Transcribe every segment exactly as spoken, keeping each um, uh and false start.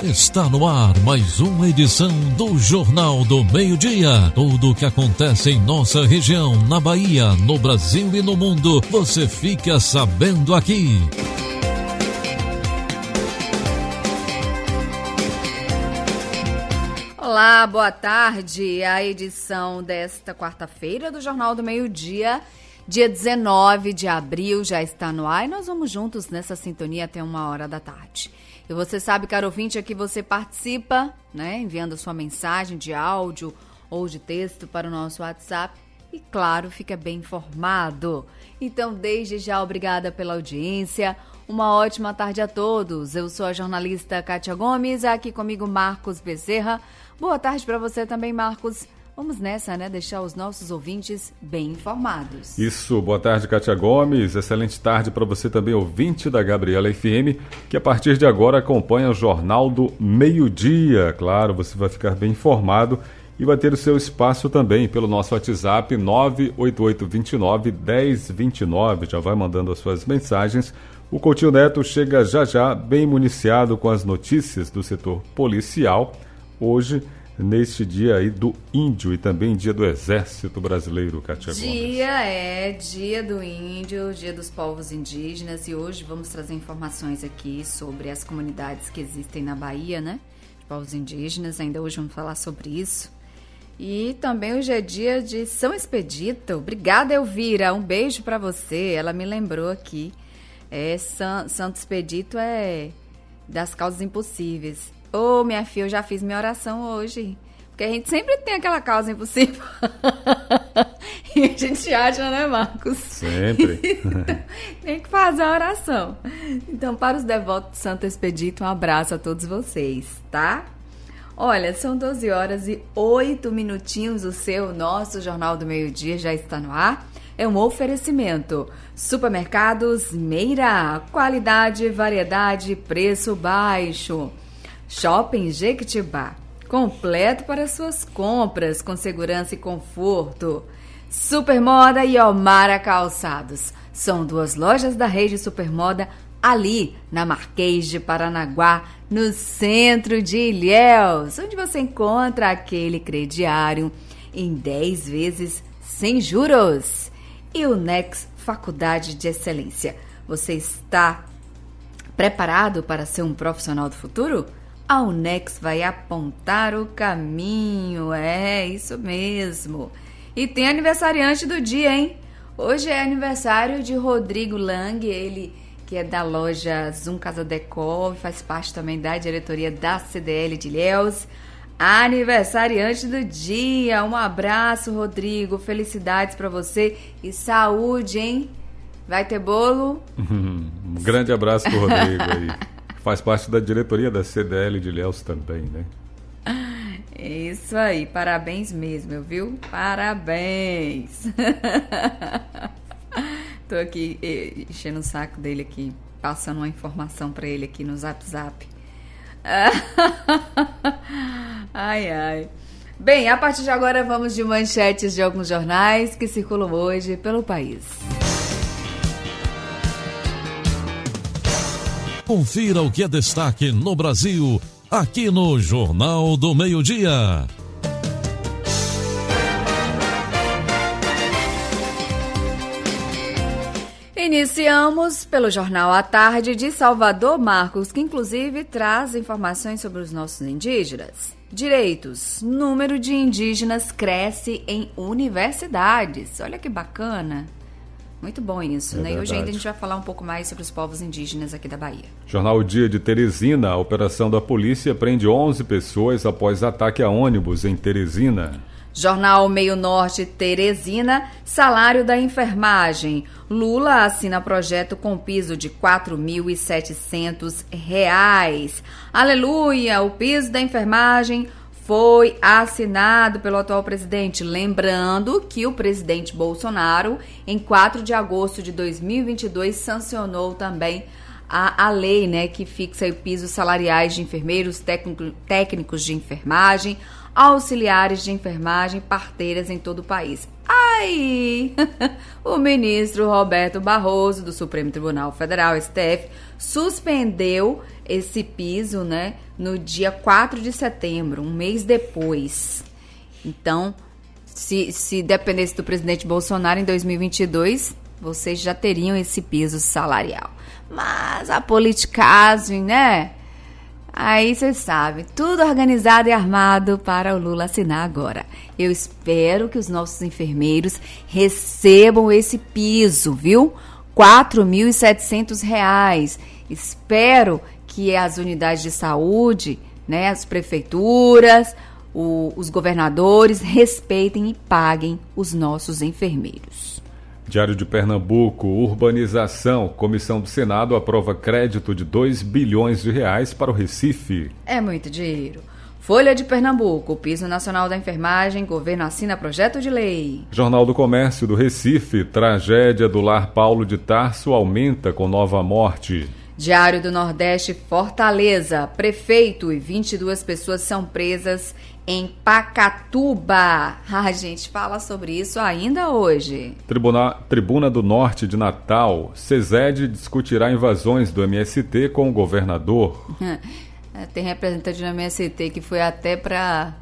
Está no ar mais uma edição do Jornal do Meio-Dia. Tudo o que acontece em nossa região, na Bahia, no Brasil e no mundo, você fica sabendo aqui. Olá, boa tarde. A edição desta quarta-feira do Jornal do Meio-Dia, dia dezenove de abril, já está no ar e nós vamos juntos nessa sintonia até uma hora da tarde. E você sabe, caro ouvinte, aqui você participa, né, enviando sua mensagem de áudio ou de texto para o nosso WhatsApp e, claro, fica bem informado. Então, desde já, obrigada pela audiência. Uma ótima tarde a todos. Eu sou a jornalista Kátia Gomes, aqui comigo Marcos Bezerra. Boa tarde para você também, Marcos. Vamos nessa, né? Deixar os nossos ouvintes bem informados. Isso, boa tarde, Kátia Gomes. Excelente tarde para você também, ouvinte da Gabriela F M, que a partir de agora acompanha o Jornal do Meio-Dia. Claro, você vai ficar bem informado e vai ter o seu espaço também pelo nosso WhatsApp nove oito oito dois nove um zero dois nove. Já vai mandando as suas mensagens. O Coutinho Neto chega já já, bem municiado com as notícias do setor policial. Hoje, neste dia aí do Índio e também dia do Exército Brasileiro, Kátia Gomes. Dia é dia do Índio, dia dos povos indígenas, e hoje vamos trazer informações aqui sobre as comunidades que existem na Bahia, né? De povos indígenas, ainda hoje vamos falar sobre isso. E também hoje é dia de São Expedito. Obrigada, Elvira, um beijo para você, ela me lembrou aqui. É, San, Santo Expedito é das causas impossíveis. Ô, oh, minha filha, eu já fiz minha oração hoje. Porque a gente sempre tem aquela causa impossível. E a gente acha, né, Marcos? Sempre. Então, tem que fazer a oração. Então, para os devotos de Santo Expedito, um abraço a todos vocês, tá? Olha, são doze horas e oito minutinhos. O seu, nosso Jornal do Meio-Dia já está no ar. É um oferecimento. Supermercados Meira. Qualidade, variedade, preço baixo. Shopping Jequitibá, completo para suas compras, com segurança e conforto. Supermoda e Almara Calçados, são duas lojas da rede Supermoda ali na Marquês de Paranaguá, no centro de Ilhéus, onde você encontra aquele crediário em dez vezes sem juros. E o Nex Faculdade de Excelência, você está preparado para ser um profissional do futuro? A Unex vai apontar o caminho, é isso mesmo. E tem aniversariante do dia, hein? Hoje é aniversário de Rodrigo Lang, ele que é da loja Zoom Casa Decor, faz parte também da diretoria da C D L de Ilhéus. Aniversariante do dia, um abraço, Rodrigo, felicidades para você e saúde, hein? Vai ter bolo? Um grande abraço pro Rodrigo aí. Faz parte da diretoria da C D L de Ilhéus também, né? Isso aí, parabéns mesmo, viu? Parabéns! Tô aqui enchendo o saco dele aqui, passando uma informação pra ele aqui no Zap Zap. Ai, ai. Bem, a partir de agora vamos de manchetes de alguns jornais que circulam hoje pelo país. Confira o que é destaque no Brasil, aqui no Jornal do Meio-Dia. Iniciamos pelo Jornal à Tarde de Salvador, Marcos, que inclusive traz informações sobre os nossos indígenas. Direitos. Número de indígenas cresce em universidades. Olha que bacana. Muito bom isso, é né? E hoje ainda a gente vai falar um pouco mais sobre os povos indígenas aqui da Bahia. Jornal Dia de Teresina, a operação da polícia prende onze pessoas após ataque a ônibus em Teresina. Jornal Meio Norte Teresina, salário da enfermagem. Lula assina projeto com piso de quatro mil e setecentos reais. Aleluia, o piso da enfermagem foi assinado pelo atual presidente. Lembrando que o presidente Bolsonaro, em quatro de agosto de dois mil e vinte e dois, sancionou também a, a lei, né, que fixa aí pisos salariais de enfermeiros, técnico, técnicos de enfermagem, auxiliares de enfermagem, parteiras em todo o país. aí, o ministro Roberto Barroso, do Supremo Tribunal Federal, S T F, suspendeu esse piso, né, no dia quatro de setembro, um mês depois. Então, se, se dependesse do presidente Bolsonaro em dois mil e vinte e dois, vocês já teriam esse piso salarial. Mas a politicagem, né? Aí vocês sabem, tudo organizado e armado para o Lula assinar agora. Eu espero que os nossos enfermeiros recebam esse piso, viu? quatro mil e setecentos reais. Espero que as unidades de saúde, né, as prefeituras, o, os governadores respeitem e paguem os nossos enfermeiros. Diário de Pernambuco, urbanização. Comissão do Senado aprova crédito de dois bilhões de reais para o Recife. É muito dinheiro. Folha de Pernambuco, piso nacional da enfermagem, governo assina projeto de lei. Jornal do Comércio do Recife, tragédia do lar Paulo de Tarso aumenta com nova morte. Diário do Nordeste, Fortaleza, prefeito e vinte e duas pessoas são presas em Pacatuba. A gente fala sobre isso ainda hoje. Tribuna, Tribuna do Norte de Natal, SESED discutirá invasões do M S T com o governador. Tem representante do M S T que foi até para,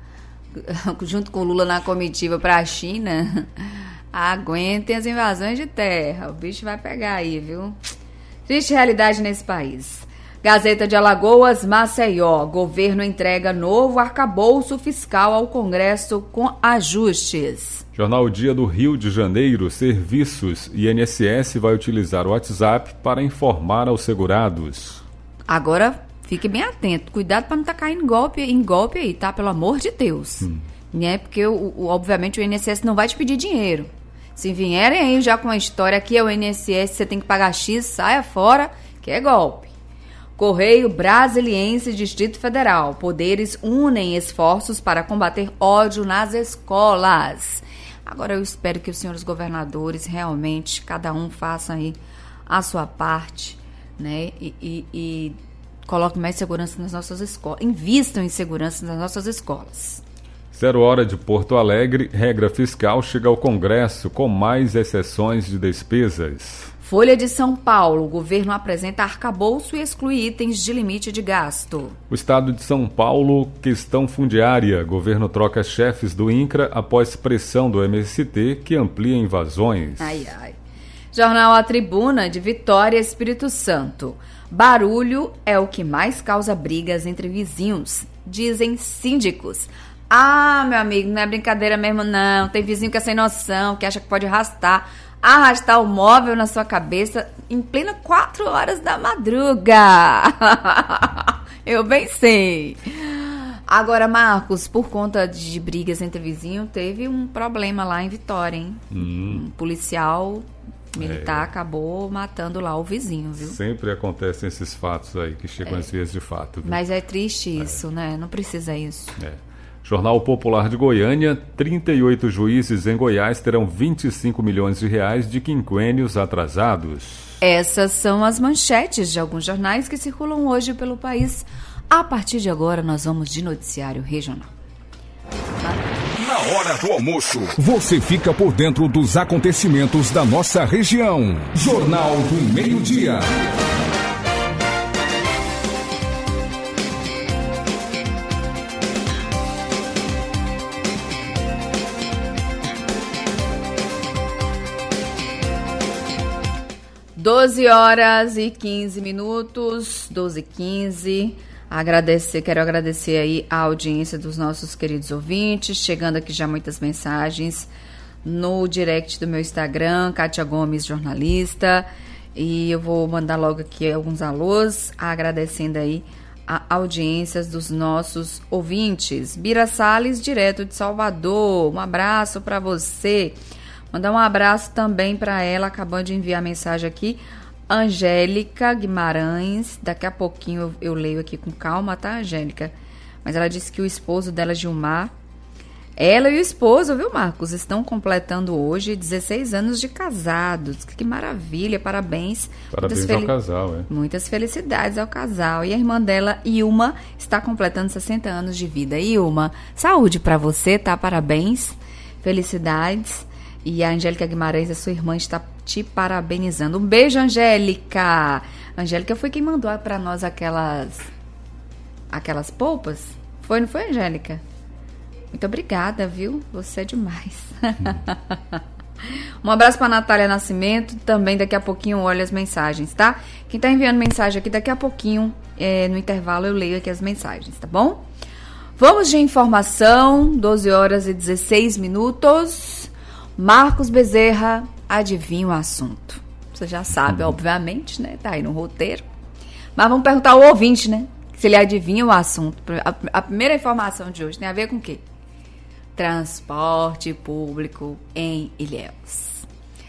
junto com o Lula na comitiva para a China. Aguentem as invasões de terra, o bicho vai pegar aí, viu? Triste realidade nesse país. Gazeta de Alagoas, Maceió. Governo entrega novo arcabouço fiscal ao Congresso com ajustes. Jornal Dia do Rio de Janeiro, serviços. I N S S vai utilizar o WhatsApp para informar aos segurados. Agora, fique bem atento. Cuidado para não estar tá caindo em golpe, em golpe aí, tá? Pelo amor de Deus. Hum. Né? Porque, o, o, obviamente, o I N S S não vai te pedir dinheiro. Se vierem aí já com a história aqui, é o I N S S, você tem que pagar X, saia fora, que é golpe. Correio Brasiliense, Distrito Federal. Poderes unem esforços para combater ódio nas escolas. Agora eu espero que os senhores governadores realmente, cada um faça aí a sua parte, né? E, e, e coloquem mais segurança nas nossas escolas. Invistam em segurança nas nossas escolas. Zero hora de Porto Alegre, regra fiscal chega ao Congresso com mais exceções de despesas. Folha de São Paulo, o governo apresenta arcabouço e exclui itens de limite de gasto. O estado de São Paulo, questão fundiária. Governo troca chefes do INCRA após pressão do M S T que amplia invasões. Ai, ai. Jornal A Tribuna, de Vitória, Espírito Santo. Barulho é o que mais causa brigas entre vizinhos, dizem síndicos. Ah, meu amigo, não é brincadeira mesmo não. Tem vizinho que é sem noção, que acha que pode arrastar. Arrastar o móvel na sua cabeça em plena quatro horas da madruga. Eu bem sei. Agora, Marcos, por conta de brigas entre vizinhos, teve um problema lá em Vitória, hein? Hum. Um policial militar é. acabou matando lá o vizinho, viu? Sempre acontecem esses fatos aí que chegam é. às vezes de fato. Viu? Mas é triste isso, é. né? Não precisa isso. É. Jornal Popular de Goiânia, trinta e oito juízes em Goiás terão vinte e cinco milhões de reais de quinquênios atrasados. Essas são as manchetes de alguns jornais que circulam hoje pelo país. A partir de agora, nós vamos de noticiário regional. Na hora do almoço, você fica por dentro dos acontecimentos da nossa região. Jornal do Meio-Dia. doze horas e quinze minutos, doze e quinze. Agradecer, quero agradecer aí a audiência dos nossos queridos ouvintes. Chegando aqui já muitas mensagens no direct do meu Instagram, Kátia Gomes, jornalista. E eu vou mandar logo aqui alguns alôs, agradecendo aí a audiência dos nossos ouvintes. Bira Salles, direto de Salvador. Um abraço para você. Mandar um abraço também para ela, acabando de enviar mensagem aqui, Angélica Guimarães. Daqui a pouquinho eu, eu leio aqui com calma, tá, Angélica? Mas ela disse que o esposo dela, Gilmar, ela e o esposo, viu, Marcos, estão completando hoje dezesseis anos de casados. Que maravilha, parabéns. Parabéns fel... ao casal, é. Muitas felicidades ao casal. E a irmã dela, Ilma, está completando sessenta anos de vida. Ilma, saúde para você, tá? Parabéns, felicidades. E a Angélica Guimarães, a sua irmã, está te parabenizando. Um beijo, Angélica! Angélica foi quem mandou para nós aquelas aquelas polpas. Foi, não foi, Angélica? Muito obrigada, viu? Você é demais. Um abraço para Natália Nascimento. Também daqui a pouquinho olha as mensagens, tá? Quem está enviando mensagem aqui, daqui a pouquinho, é, no intervalo, eu leio aqui as mensagens, tá bom? Vamos de informação, doze horas e dezesseis minutos. Marcos Bezerra, adivinha o assunto. Você já sabe, obviamente, né? Tá aí no roteiro. Mas vamos perguntar ao ouvinte, né? Se ele adivinha o assunto. A, a primeira informação de hoje tem a ver com o quê? Transporte público em Ilhéus.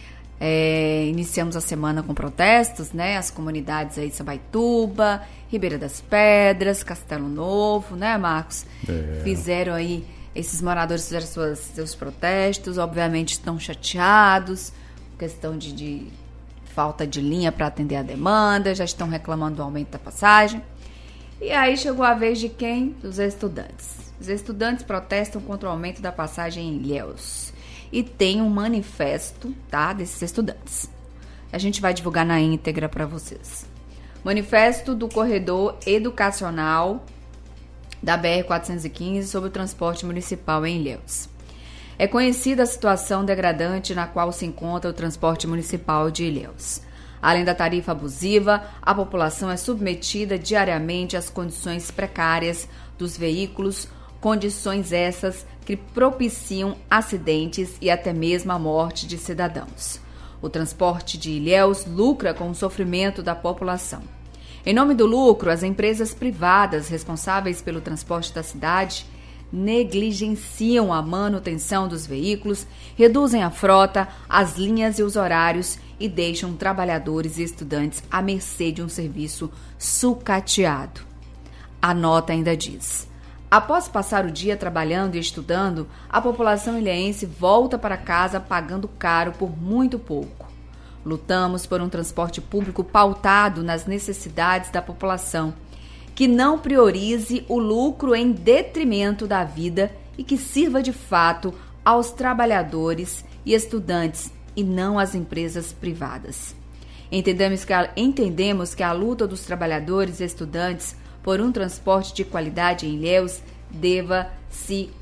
É, iniciamos a semana com protestos, né? As comunidades aí de Sambaituba, Ribeira das Pedras, Castelo Novo, né, Marcos? É. Fizeram aí... Esses moradores fizeram suas, seus protestos, obviamente estão chateados, questão de, de falta de linha para atender a demanda, já estão reclamando do aumento da passagem. E aí chegou a vez de quem? Dos estudantes. Os estudantes protestam contra o aumento da passagem em Ilhéus. E tem um manifesto, tá, desses estudantes. A gente vai divulgar na íntegra para vocês. Manifesto do Corredor Educacional da B R quatrocentos e quinze sobre o transporte municipal em Ilhéus. É conhecida a situação degradante na qual se encontra o transporte municipal de Ilhéus. Além da tarifa abusiva, a população é submetida diariamente às condições precárias dos veículos, condições essas que propiciam acidentes e até mesmo a morte de cidadãos. O transporte de Ilhéus lucra com o sofrimento da população. Em nome do lucro, as empresas privadas responsáveis pelo transporte da cidade negligenciam a manutenção dos veículos, reduzem a frota, as linhas e os horários e deixam trabalhadores e estudantes à mercê de um serviço sucateado. A nota ainda diz: após passar o dia trabalhando e estudando, a população ilhéense volta para casa pagando caro por muito pouco. Lutamos por um transporte público pautado nas necessidades da população, que não priorize o lucro em detrimento da vida e que sirva de fato aos trabalhadores e estudantes e não às empresas privadas. Entendemos que a, entendemos que a luta dos trabalhadores e estudantes por um transporte de qualidade em Ilhéus deva se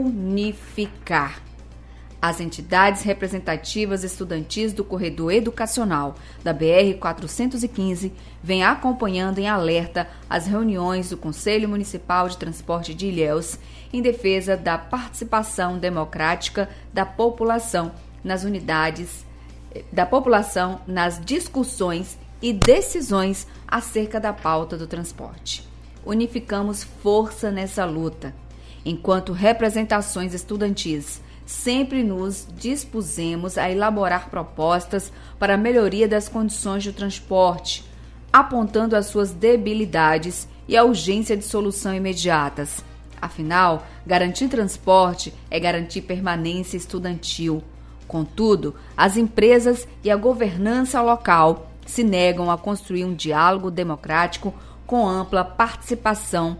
unificar. As entidades representativas estudantis do corredor educacional da B R quatrocentos e quinze vêm acompanhando em alerta as reuniões do Conselho Municipal de Transporte de Ilhéus em defesa da participação democrática da população nas unidades da população nas discussões e decisões acerca da pauta do transporte. Unificamos força nessa luta. Enquanto representações estudantis, sempre nos dispusemos a elaborar propostas para a melhoria das condições de transporte, apontando as suas debilidades e a urgência de solução imediatas. Afinal, garantir transporte é garantir permanência estudantil. Contudo, as empresas e a governança local se negam a construir um diálogo democrático com ampla participação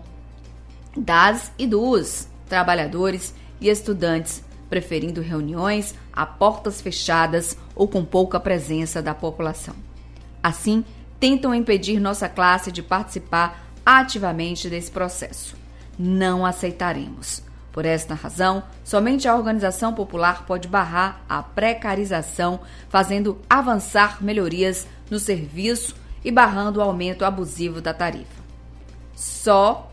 das e dos trabalhadores e estudantes, preferindo reuniões a portas fechadas ou com pouca presença da população. Assim, tentam impedir nossa classe de participar ativamente desse processo. Não aceitaremos. Por esta razão, somente a organização popular pode barrar a precarização, fazendo avançar melhorias no serviço e barrando o aumento abusivo da tarifa. Só,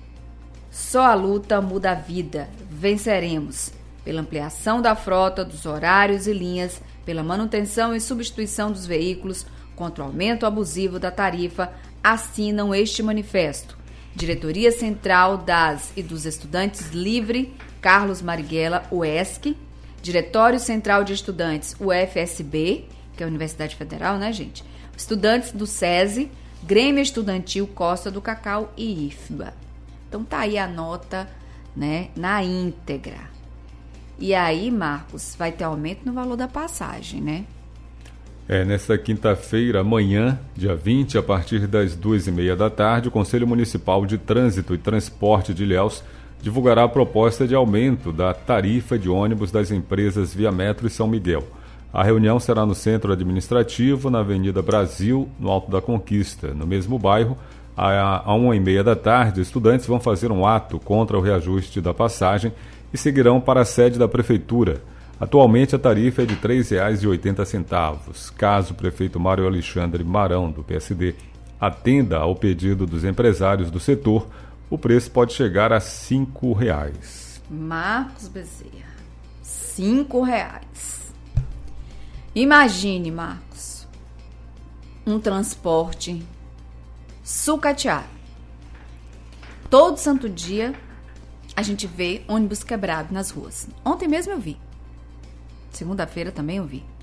só a luta muda a vida. Venceremos. Pela ampliação da frota, dos horários e linhas, pela manutenção e substituição dos veículos, contra o aumento abusivo da tarifa, assinam este manifesto. Diretoria Central das e dos Estudantes Livre, Carlos Marighella, U E S C, Diretório Central de Estudantes, U F S B, que é a Universidade Federal, né, gente? Estudantes do SESI, Grêmio Estudantil Costa do Cacau e I F B A. Então tá aí a nota, né, na íntegra. E aí, Marcos, vai ter aumento no valor da passagem, né? É, nesta quinta-feira, amanhã, dia vinte, a partir das duas e meia da tarde, o Conselho Municipal de Trânsito e Transporte de Ilhéus divulgará a proposta de aumento da tarifa de ônibus das empresas Viametro e São Miguel. A reunião será no Centro Administrativo, na Avenida Brasil, no Alto da Conquista. No mesmo bairro, a uma e meia da tarde, estudantes vão fazer um ato contra o reajuste da passagem e seguirão para a sede da Prefeitura. Atualmente, a tarifa é de três reais e oitenta centavos. Caso o prefeito Mário Alexandre Marão, do P S D, atenda ao pedido dos empresários do setor, o preço pode chegar a cinco reais. Marcos Bezerra, cinco reais. Imagine, Marcos, um transporte sucateado. Todo santo dia a gente vê ônibus quebrado nas ruas. Ontem mesmo eu vi. Segunda-feira também eu vi.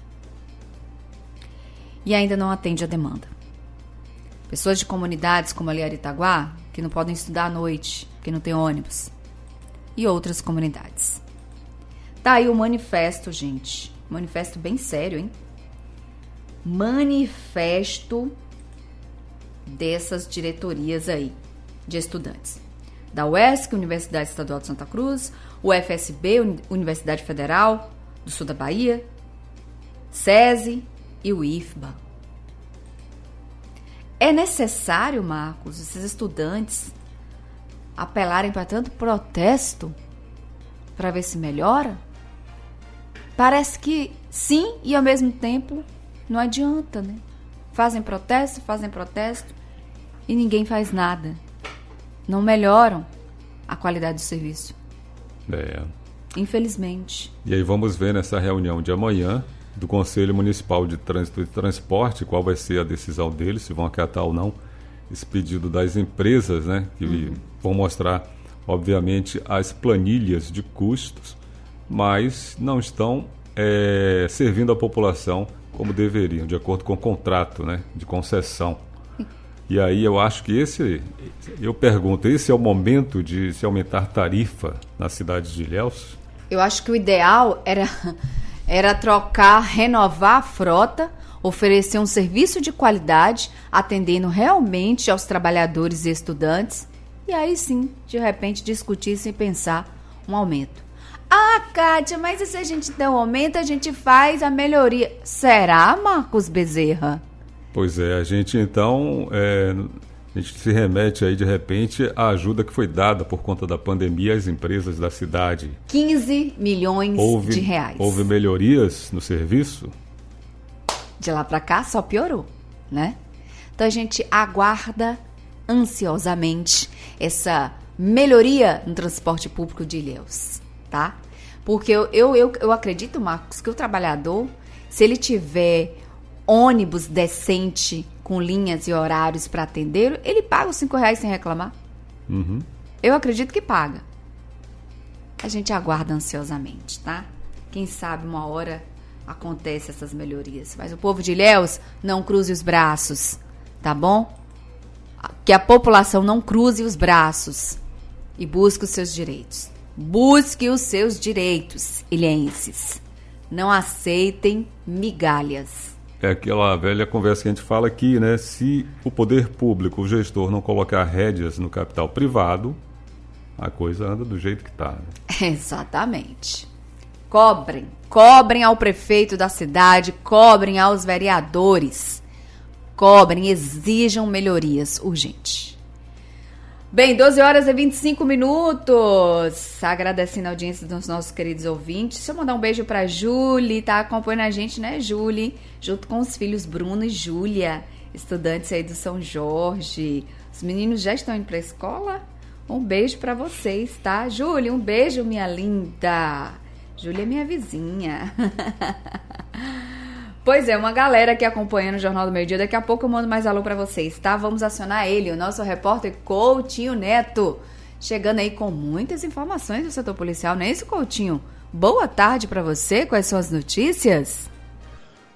E ainda não atende a demanda. Pessoas de comunidades como ali Aritaguá, que não podem estudar à noite, porque não tem ônibus. E outras comunidades. Tá aí o manifesto, gente. Manifesto bem sério, hein? Manifesto dessas diretorias aí, de estudantes. Da U E S C, Universidade Estadual de Santa Cruz, U F S B, Universidade Federal do Sul da Bahia, SESI e o I F B A. É necessário, Marcos, esses estudantes apelarem para tanto protesto para ver se melhora? Parece que sim, e ao mesmo tempo não adianta, né? Fazem protesto, fazem protesto e ninguém faz nada. Não melhoram a qualidade do serviço. É. Infelizmente. E aí vamos ver nessa reunião de amanhã do Conselho Municipal de Trânsito e Transporte qual vai ser a decisão deles, se vão acatar ou não esse pedido das empresas, né? Que uhum. vão mostrar, obviamente, as planilhas de custos, mas não estão é, servindo a população como deveriam, de acordo com o contrato, né, de concessão. E aí eu acho que esse, eu pergunto, esse é o momento de se aumentar tarifa na cidade de Ilhéus? Eu acho que o ideal era, era trocar, renovar a frota, oferecer um serviço de qualidade, atendendo realmente aos trabalhadores e estudantes, e aí sim, de repente, discutir sem pensar um aumento. Ah, Kátia, mas e se a gente der um aumento, a gente faz a melhoria. Será, Marcos Bezerra? Pois é, a gente então, é, a gente se remete aí de repente à ajuda que foi dada por conta da pandemia às empresas da cidade. quinze milhões houve, de reais. Houve melhorias no serviço? De lá para cá só piorou, né? Então a gente aguarda ansiosamente essa melhoria no transporte público de Ilhéus, tá? Porque eu, eu, eu, eu acredito, Marcos, que o trabalhador, se ele tiver ônibus decente, com linhas e horários para atender, ele paga os cinco reais sem reclamar. Uhum. Eu acredito que paga. A gente aguarda ansiosamente, tá? Quem sabe uma hora acontece essas melhorias. Mas o povo de Ilhéus não cruze os braços, tá bom? Que a população não cruze os braços e busque os seus direitos. Busque os seus direitos, ilhenses. Não aceitem migalhas. É aquela velha conversa que a gente fala aqui, né? Se o poder público, o gestor, não colocar rédeas no capital privado, a coisa anda do jeito que está. Né? Exatamente. Cobrem. Cobrem ao prefeito da cidade, cobrem aos vereadores. Cobrem, exijam melhorias urgentes. Bem, doze horas e vinte e cinco minutos. Agradecendo a audiência dos nossos queridos ouvintes. Deixa eu mandar um beijo pra Júlia, tá acompanhando a gente, né, Júlia? Junto com os filhos Bruno e Júlia, estudantes aí do São Jorge. Os meninos já estão indo pra escola? Um beijo pra vocês, tá? Júlia, um beijo, minha linda. Júlia é minha vizinha. Pois é, uma galera aqui acompanhando o Jornal do Meio Dia. Daqui a pouco eu mando mais alô pra vocês, tá? Vamos acionar ele, o nosso repórter Coutinho Neto. Chegando aí com muitas informações do setor policial, não é isso, Coutinho? Boa tarde pra você, quais são as notícias?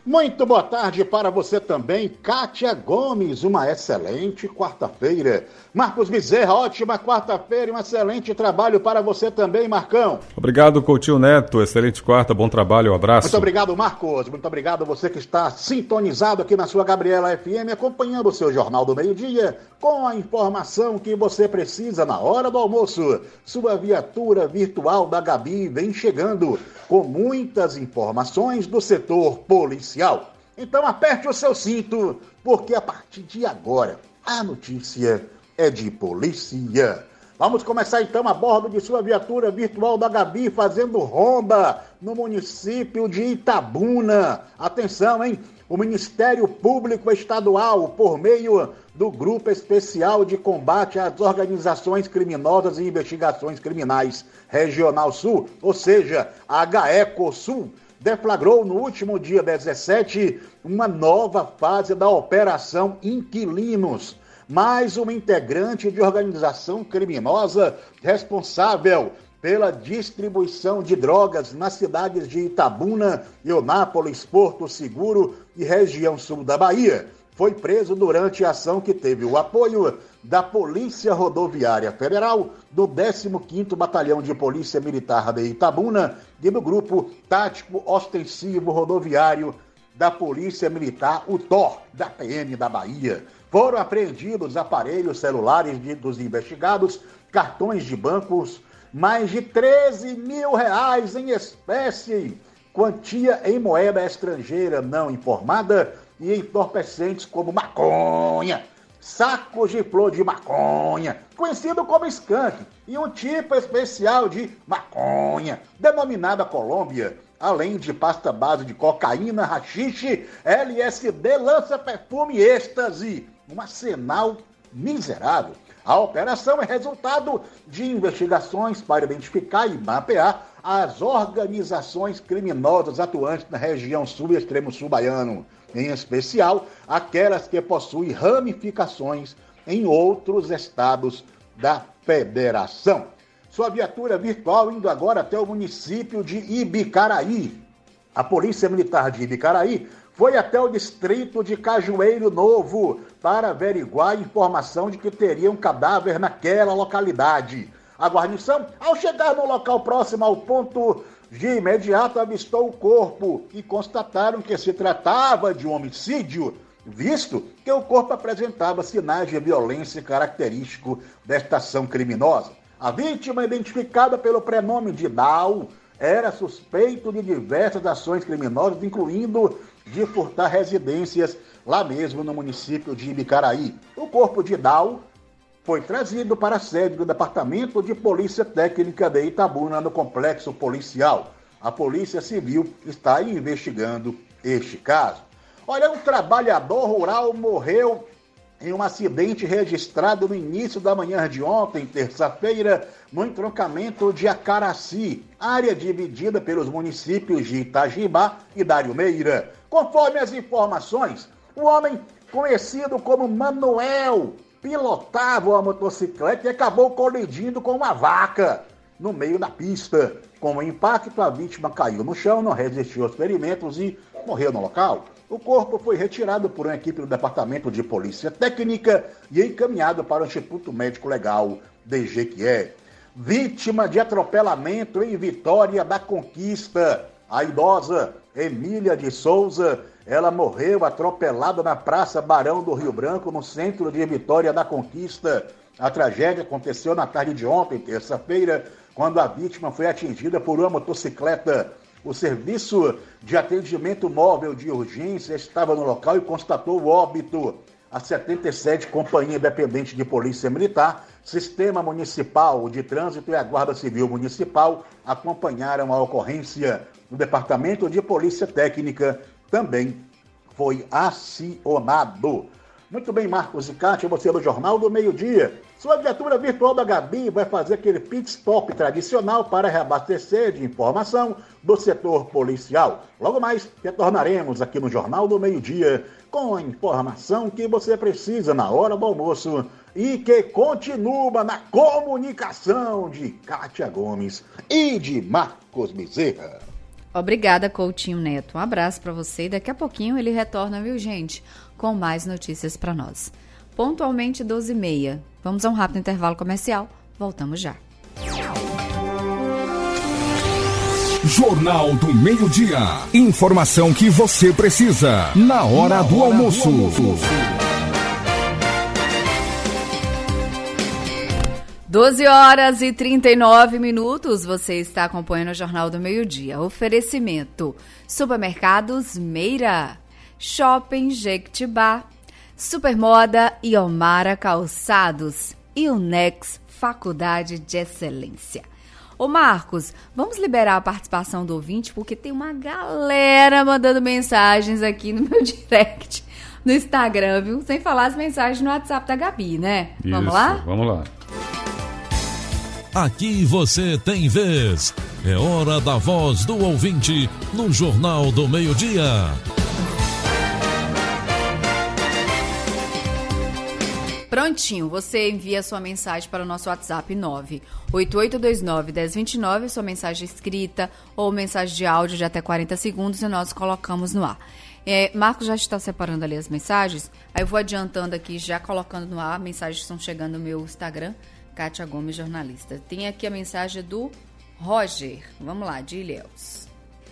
Muito boa tarde para você também, Kátia Gomes, uma excelente quarta-feira. Marcos Bezerra, ótima quarta-feira e um excelente trabalho para você também, Marcão. Obrigado, Coutinho Neto, excelente quarta, bom trabalho, um abraço. Muito obrigado, Marcos, muito obrigado a você que está sintonizado aqui na sua Gabriela F M, acompanhando o seu Jornal do Meio-Dia, com a informação que você precisa na hora do almoço. Sua viatura virtual da Gabi vem chegando com muitas informações do setor policial. Então aperte o seu cinto, porque a partir de agora a notícia é de polícia. Vamos começar então a bordo de sua viatura virtual da Gabi fazendo ronda no município de Itabuna. Atenção, hein? O Ministério Público Estadual, por meio do Grupo Especial de Combate às Organizações Criminosas e Investigações Criminais Regional Sul, ou seja, a GAECO-Sul, deflagrou no último dia dezessete uma nova fase da Operação Inquilinos. Mais uma integrante de organização criminosa responsável pela distribuição de drogas nas cidades de Itabuna, Eunápolis, Porto Seguro e região sul da Bahia. Foi preso durante a ação que teve o apoio da Polícia Rodoviária Federal, do décimo quinto Batalhão de Polícia Militar de Itabuna e do Grupo Tático Ostensivo Rodoviário da Polícia Militar, o T O R, da P M da Bahia. Foram apreendidos aparelhos celulares de, dos investigados, cartões de bancos, mais de treze mil reais em espécie, quantia em moeda estrangeira não informada e entorpecentes como maconha, sacos de flor de maconha, conhecido como skunk, e um tipo especial de maconha, denominada Colômbia, além de pasta base de cocaína, haxixe, L S D, lança-perfume e êxtase, um arsenal miserável. A operação é resultado de investigações para identificar e mapear as organizações criminosas atuantes na região sul e extremo sul baiano, em especial aquelas que possuem ramificações em outros estados da federação. Sua viatura virtual indo agora até o município de Ibicaraí. A Polícia Militar de Ibicaraí foi até o distrito de Cajueiro Novo para averiguar a informação de que teria um cadáver naquela localidade. A guarnição, ao chegar no local próximo ao ponto, de imediato avistou o corpo e constataram que se tratava de um homicídio, visto que o corpo apresentava sinais de violência característico desta ação criminosa. A vítima, identificada pelo prenome de Dal, era suspeito de diversas ações criminosas, incluindo de furtar residências lá mesmo no município de Ibicaraí. O corpo de Dal foi trazido para a sede do Departamento de Polícia Técnica de Itabuna, no Complexo Policial. A Polícia Civil está investigando este caso. Olha, um trabalhador rural morreu em um acidente registrado no início da manhã de ontem, terça-feira, no entroncamento de Acaraci, área dividida pelos municípios de Itajibá e Dariomeira. Conforme as informações, o homem, conhecido como Manuel, pilotava uma motocicleta e acabou colidindo com uma vaca no meio da pista. Com o impacto, a vítima caiu no chão, não resistiu aos ferimentos e morreu no local. O corpo foi retirado por uma equipe do Departamento de Polícia Técnica e encaminhado para o Instituto Médico Legal de Jequié. Vítima de atropelamento em Vitória da Conquista. A idosa Emília de Souza, ela morreu atropelada na Praça Barão do Rio Branco, no centro de Vitória da Conquista. A tragédia aconteceu na tarde de ontem, terça-feira, quando a vítima foi atingida por uma motocicleta. O Serviço de Atendimento Móvel de Urgência estava no local e constatou o óbito. A setenta e sete Companhia Independente de Polícia Militar, Sistema Municipal de Trânsito e a Guarda Civil Municipal acompanharam a ocorrência. O Departamento de Polícia Técnica também foi acionado. Muito bem, Marcos e Kátia, você é do Jornal do Meio-Dia. Sua viatura virtual da Gabi vai fazer aquele pit stop tradicional para reabastecer de informação do setor policial. Logo mais, retornaremos aqui no Jornal do Meio-Dia com a informação que você precisa na hora do almoço e que continua na comunicação de Kátia Gomes e de Marcos Bezerra. Obrigada, Coutinho Neto. Um abraço para você. Daqui a pouquinho ele retorna, viu, gente? Com mais notícias para nós. Pontualmente doze e meia. Vamos a um rápido intervalo comercial. Voltamos já. Jornal do Meio-Dia. Informação que você precisa na hora, na do, hora almoço. do almoço. doze horas e trinta e nove minutos, você está acompanhando o Jornal do Meio-Dia. Oferecimento: Supermercados Meira, Shopping Jequitibá, Supermoda e Omara Calçados e Unex Faculdade de Excelência. Ô Marcos, vamos liberar a participação do ouvinte, porque tem uma galera mandando mensagens aqui no meu direct, no Instagram, viu? Sem falar as mensagens no WhatsApp da Gabi, né? Isso, vamos lá? Vamos lá. Aqui você tem vez. É hora da voz do ouvinte no Jornal do Meio-Dia. Prontinho, você envia sua mensagem para o nosso WhatsApp nove oito oito dois nove, um zero dois nove, sua mensagem escrita ou mensagem de áudio de até quarenta segundos e nós colocamos no ar. É, Marcos já está separando ali as mensagens, aí eu vou adiantando aqui, já colocando no ar, mensagens estão chegando no meu Instagram, Kátia Gomes, jornalista. Tem aqui a mensagem do Roger. Vamos lá, de Ilhéus.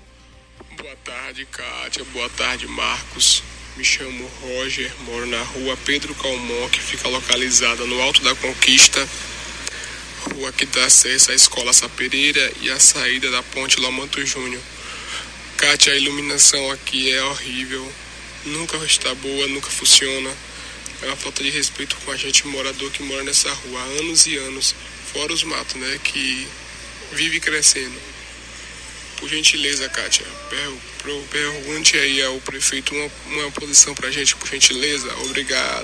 Boa tarde, Kátia. Boa tarde, Marcos. Me chamo Roger, moro na rua Pedro Calmon, que fica localizada no Alto da Conquista, rua que dá acesso à Escola Sapereira e a saída da Ponte Lomanto Júnior. Kátia, a iluminação aqui é horrível, nunca está boa, nunca funciona. É uma falta de respeito com a gente morador que mora nessa rua há anos e anos, fora os matos, né, que vive crescendo. Por gentileza, Kátia, per- pergunte aí ao prefeito uma, uma posição pra gente, por gentileza. Obrigado.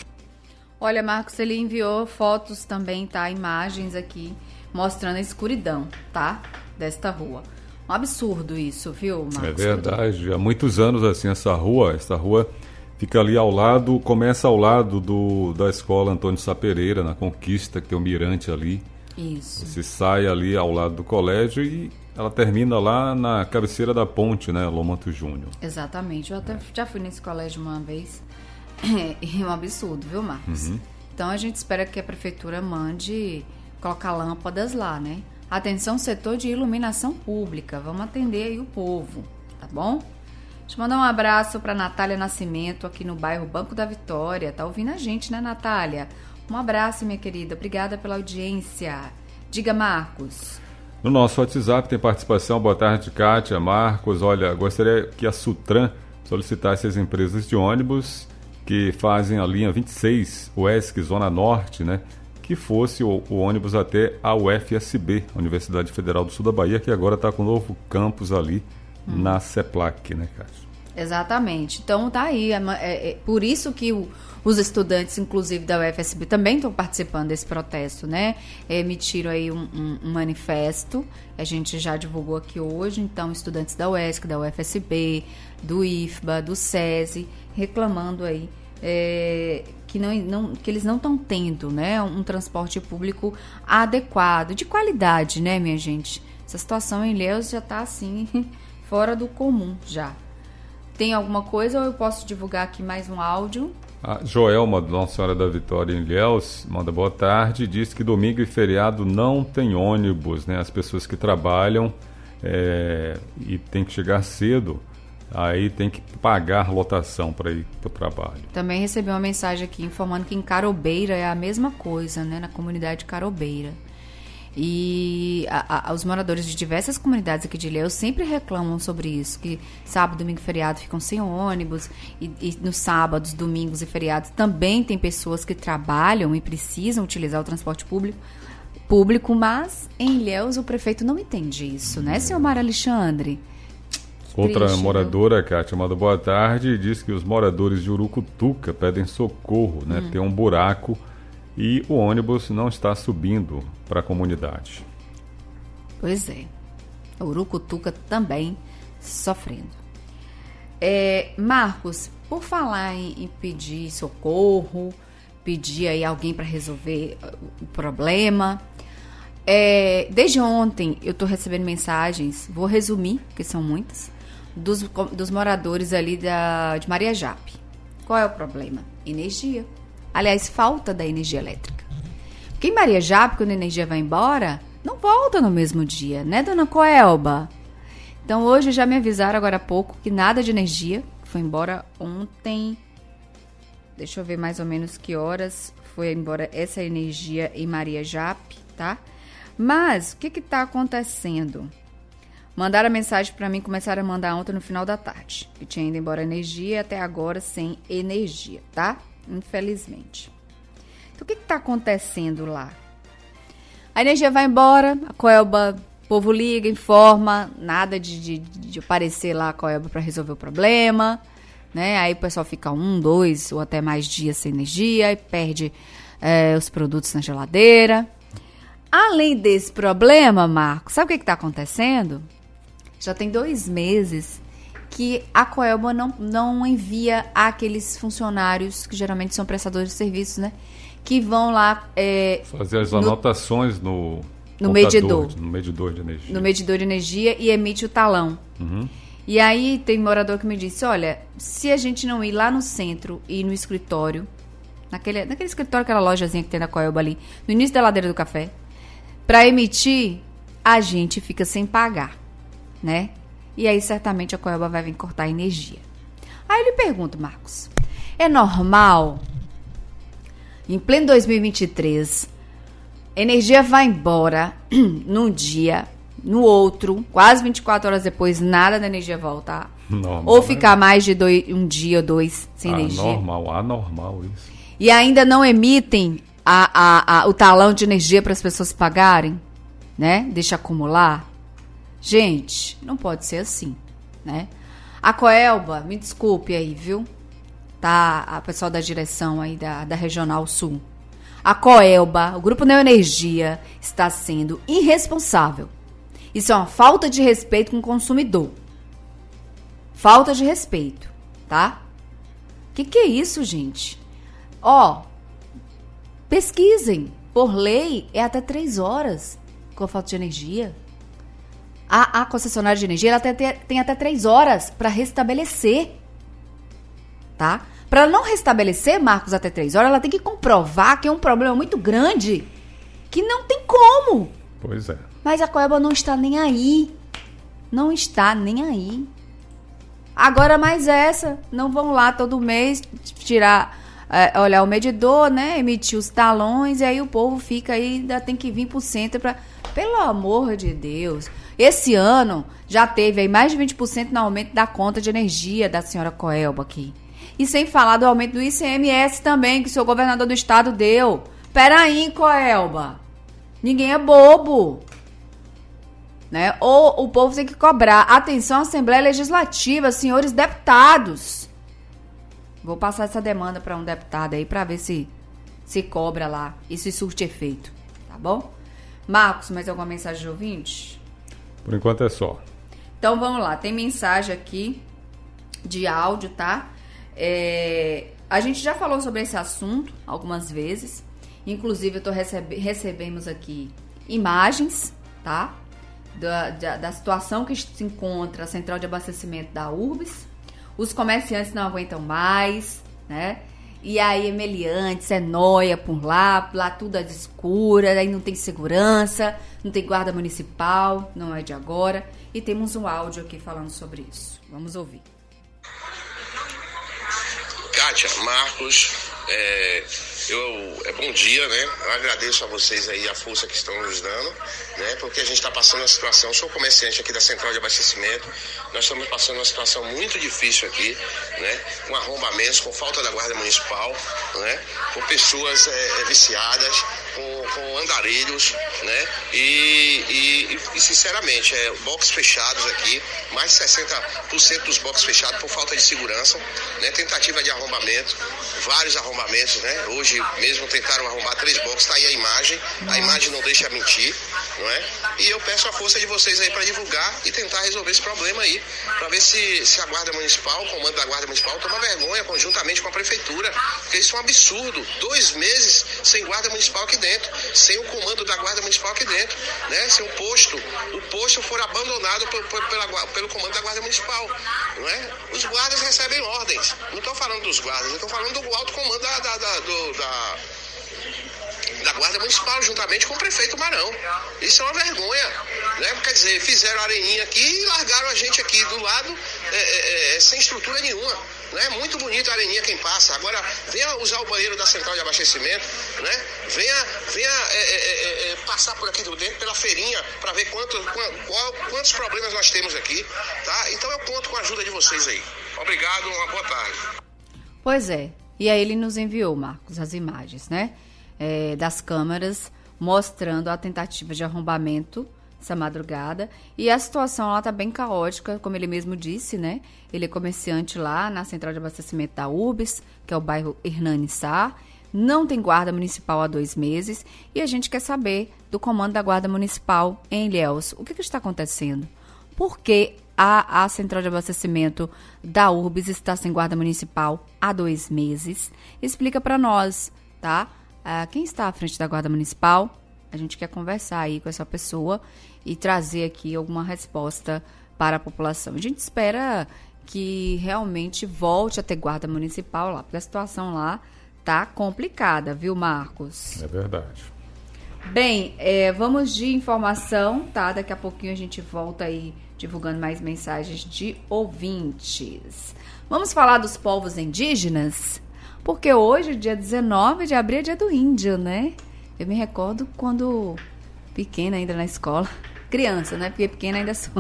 Olha, Marcos, ele enviou fotos também, tá? Imagens aqui, mostrando a escuridão, tá? Desta rua. Um absurdo isso, viu, Marcos? É verdade. Há muitos anos, assim, essa rua, essa rua... Fica ali ao lado, começa ao lado do, da escola Antônio Sapereira, na Conquista, que tem um mirante ali. Isso. Você sai ali ao lado do colégio e ela termina lá na cabeceira da ponte, né, Lomanto Júnior. Exatamente. Eu até é. já fui nesse colégio uma vez. É um absurdo, viu, Marcos? Uhum. Então a gente espera que a prefeitura mande colocar lâmpadas lá, né? Atenção, setor de iluminação pública. Vamos atender aí o povo, tá bom? Deixa eu mandar um abraço para Natália Nascimento, aqui no bairro Banco da Vitória. Tá ouvindo a gente, né, Natália? Um abraço, minha querida. Obrigada pela audiência. Diga, Marcos. No nosso WhatsApp tem participação. Boa tarde, Kátia, Marcos. Olha, gostaria que a Sutran solicitasse às empresas de ônibus que fazem a linha vinte e seis, o E S C, Zona Norte, né, que fosse o, o ônibus até a U F S B, Universidade Federal do Sul da Bahia, que agora está com um novo campus ali, Hum. na CEPLAC, né, Cássio? Exatamente. Então tá aí. É, é, é por isso que o, os estudantes, inclusive da U F S B, também estão participando desse protesto, né? Emitiram aí um, um, um manifesto, a gente já divulgou aqui hoje. Então, estudantes da U E S C, da U F S B, do I F B A, do SESI, reclamando aí é, que, não, não, que eles não estão tendo, né, um transporte público adequado, de qualidade, né, minha gente? Essa situação em Ilhéus já está assim... fora do comum já. Tem alguma coisa ou eu posso divulgar aqui mais um áudio? A Joelma, Nossa Senhora da Vitória em Ilhéus, manda boa tarde e diz que domingo e feriado não tem ônibus, né? As pessoas que trabalham é, e tem que chegar cedo, aí tem que pagar lotação para ir para o trabalho. Também recebi uma mensagem aqui informando que em Carobeira é a mesma coisa, né? Na comunidade de Carobeira. E a, a, os moradores de diversas comunidades aqui de Ilhéus sempre reclamam sobre isso, que sábado, domingo e feriado ficam sem ônibus, e, e nos sábados, domingos e feriados também tem pessoas que trabalham e precisam utilizar o transporte público, público mas em Ilhéus o prefeito não entende isso, né, senhor Mário Alexandre? Outra Triste, moradora, Kátia, manda boa tarde e diz que os moradores de Urucutuca pedem socorro, né? Hum. Tem um buraco e o ônibus não está subindo para a comunidade. Pois é. Urucutuca também sofrendo. É, Marcos, por falar em, em pedir socorro, pedir aí alguém para resolver o problema, é, desde ontem eu estou recebendo mensagens, vou resumir, porque são muitas, dos, dos moradores ali da, de Maria Jape. Qual é o problema? Energia. Aliás, falta da energia elétrica. Porque em Maria Jape, quando a energia vai embora, não volta no mesmo dia, né, dona Coelba? Então hoje já me avisaram agora há pouco que nada de energia, foi embora ontem, deixa eu ver mais ou menos que horas foi embora essa energia em Maria Jape, tá? Mas o que que tá acontecendo? Mandaram a mensagem para mim, começaram a mandar ontem no final da tarde, que tinha ido embora energia, até agora sem energia, tá? Infelizmente. Então o que que tá acontecendo lá? A energia vai embora, a Coelba, o povo liga, informa, nada de, de, de aparecer lá a Coelba para resolver o problema, né? Aí o pessoal fica um, dois ou até mais dias sem energia e perde é, os produtos na geladeira. Além desse problema, Marcos, sabe o que está acontecendo? Já tem dois meses que a Coelba não, não envia aqueles funcionários que geralmente são prestadores de serviços, né? Que vão lá... É, fazer as anotações no... No medidor. No medidor de energia. No medidor de energia e emite o talão. Uhum. E aí tem morador que me disse, olha, se a gente não ir lá no centro e no escritório, naquele, naquele escritório, aquela lojazinha que tem da Coelba ali, no início da ladeira do café, para emitir, a gente fica sem pagar, né? E aí certamente a Coelba vai vir cortar a energia. Aí eu lhe pergunto, Marcos, é normal, em pleno dois mil e vinte e três... energia vai embora num dia, no outro, quase vinte e quatro horas depois, nada da energia voltar. Normal, ou ficar né? mais de dois, um dia ou dois sem ah, energia. Anormal, anormal isso. E ainda não emitem a, a, a, o talão de energia para as pessoas pagarem, né? Deixa acumular. Gente, não pode ser assim, né? A Coelba, me desculpe aí, viu? Tá, a pessoal da direção aí da, da Regional Sul. A Coelba, o Grupo Neoenergia, está sendo irresponsável. Isso é uma falta de respeito com o consumidor. Falta de respeito, tá? Que que é isso, gente? Ó, pesquisem. Por lei, é até três horas com a falta de energia. A, a concessionária de energia ela tem, tem até três horas para restabelecer, tá? Para não restabelecer, Marcos, até três horas, ela tem que comprovar que é um problema muito grande, que não tem como. Pois é. Mas a Coelba não está nem aí. Não está nem aí. Agora mais essa, não vão lá todo mês tirar, é, olhar o medidor, né? Emitir os talões, e aí o povo fica aí, ainda tem que vir pro centro para... Pelo amor de Deus. Esse ano já teve aí mais de vinte por cento no aumento da conta de energia da senhora Coelba aqui. E sem falar do aumento do I C M S também, que o seu governador do estado deu. Peraí, Coelba. Ninguém é bobo. Né? Ou o povo tem que cobrar. Atenção, Assembleia Legislativa, senhores deputados. Vou passar essa demanda para um deputado aí para ver se se cobra lá e se surte efeito. Tá bom? Marcos, mais alguma mensagem de ouvinte? Por enquanto é só. Então vamos lá. Tem mensagem aqui de áudio, tá? É, a gente já falou sobre esse assunto algumas vezes. Inclusive, eu tô recebe, recebemos aqui imagens, tá? Da, da, da situação que se encontra a central de abastecimento da Urbis. Os comerciantes não aguentam mais, né? E aí é meliantes, é nóia por lá, lá tudo é escura, aí não tem segurança, não tem guarda municipal, não é de agora. E temos um áudio aqui falando sobre isso. Vamos ouvir. Kátia, Marcos, é, eu, é bom dia, né? Eu agradeço a vocês aí a força que estão nos dando, né? Porque a gente está passando uma situação, eu sou comerciante aqui da central de abastecimento, nós estamos passando uma situação muito difícil aqui, né? Com arrombamentos, com falta da guarda municipal, né? Com pessoas é, viciadas, com, com andarilhos, né? E, e, e sinceramente, é, boxes fechados aqui, mais de sessenta por cento dos boxes fechados por falta de segurança, né? Tentativa de arrombamento, vários arrombamentos, né? Hoje mesmo tentaram arrombar três boxes, tá aí a imagem, a imagem não deixa mentir, não é? E eu peço a força de vocês aí para divulgar e tentar resolver esse problema aí, para ver se, se a Guarda Municipal, o comando da Guarda Municipal, toma vergonha conjuntamente com a Prefeitura, porque isso é um absurdo, dois meses sem Guarda Municipal aqui dentro. abastecimento, sem o comando da Guarda Municipal aqui dentro, né? Se o posto, o posto for abandonado por, por, pela, pelo comando da Guarda Municipal, não é? Os guardas recebem ordens. Não estou falando dos guardas, eu estou falando do alto comando da, da, da, do, da, da Guarda Municipal, juntamente com o prefeito Marão. Isso é uma vergonha, né? Quer dizer, fizeram a areninha aqui e largaram a gente aqui do lado é, é, é, sem estrutura nenhuma. Né? Muito bonito a areninha quem passa. Agora, venha usar o banheiro da central de abastecimento, né? Venha, venha é, é, é, passar por aqui dentro, pela feirinha, para ver quanto, qual, quantos problemas nós temos aqui, tá? Então eu conto com a ajuda de vocês aí. Obrigado, uma boa tarde. Pois é, e aí ele nos enviou, Marcos, as imagens, né? É, das câmeras mostrando a tentativa de arrombamento essa madrugada, e a situação lá tá bem caótica, como ele mesmo disse, né? Ele é comerciante lá na central de abastecimento da Urbis, que é o bairro Hernani Sá, não tem guarda municipal há dois meses, e a gente quer saber do comando da guarda municipal em Ilhéus. O que, que está acontecendo? Por que a, a central de abastecimento da Urbis está sem guarda municipal há dois meses? Explica para nós, tá? Ah, quem está à frente da guarda municipal? A gente quer conversar aí com essa pessoa e trazer aqui alguma resposta para a população. A gente espera que realmente volte a ter guarda municipal lá, porque a situação lá tá complicada, viu, Marcos? É verdade. Bem, é, vamos de informação, tá? Daqui a pouquinho a gente volta aí divulgando mais mensagens de ouvintes. Vamos falar dos povos indígenas? Porque hoje, dia dezenove de abril, é dia do índio, né? Eu me recordo quando pequena ainda na escola, criança, né? Porque pequena ainda sou.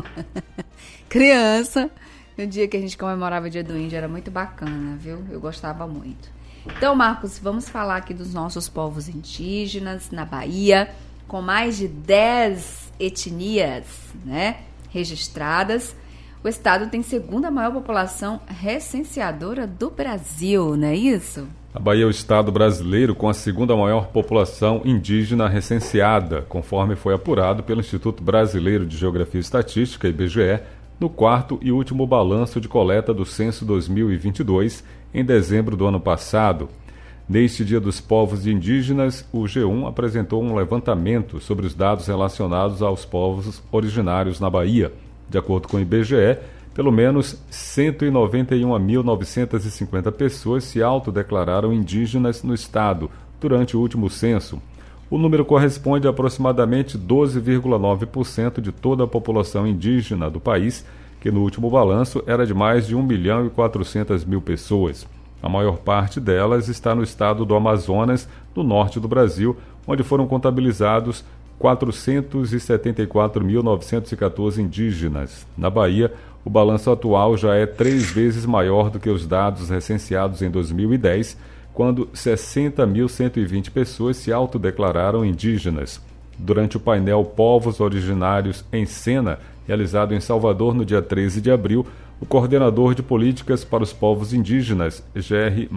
Criança, no dia que a gente comemorava o dia do índio, era muito bacana, viu? Eu gostava muito. Então, Marcos, vamos falar aqui dos nossos povos indígenas na Bahia, com mais de dez etnias, né, registradas. O estado tem segunda maior população recenseadora do Brasil, não é isso? A Bahia é o estado brasileiro com a segunda maior população indígena recenseada, conforme foi apurado pelo Instituto Brasileiro de Geografia e Estatística, I B G E, no quarto e último balanço de coleta do Censo dois mil e vinte e dois, em dezembro do ano passado. Neste Dia dos Povos Indígenas, o G um apresentou um levantamento sobre os dados relacionados aos povos originários na Bahia. De acordo com o I B G E, pelo menos cento e noventa e um mil novecentas e cinquenta pessoas se autodeclararam indígenas no estado durante o último censo. O número corresponde a aproximadamente doze vírgula nove por cento de toda a população indígena do país, que no último balanço era de mais de um milhão e quatrocentas mil pessoas. A maior parte delas está no estado do Amazonas, no norte do Brasil, onde foram contabilizados quatrocentos e setenta e quatro mil novecentos e quatorze indígenas. Na Bahia, o balanço atual já é três vezes maior do que os dados recenseados em dois mil e dez, quando sessenta mil cento e vinte pessoas se autodeclararam indígenas. Durante o painel Povos Originários em Cena, realizado em Salvador no dia treze de abril, o coordenador de políticas para os povos indígenas, Gerry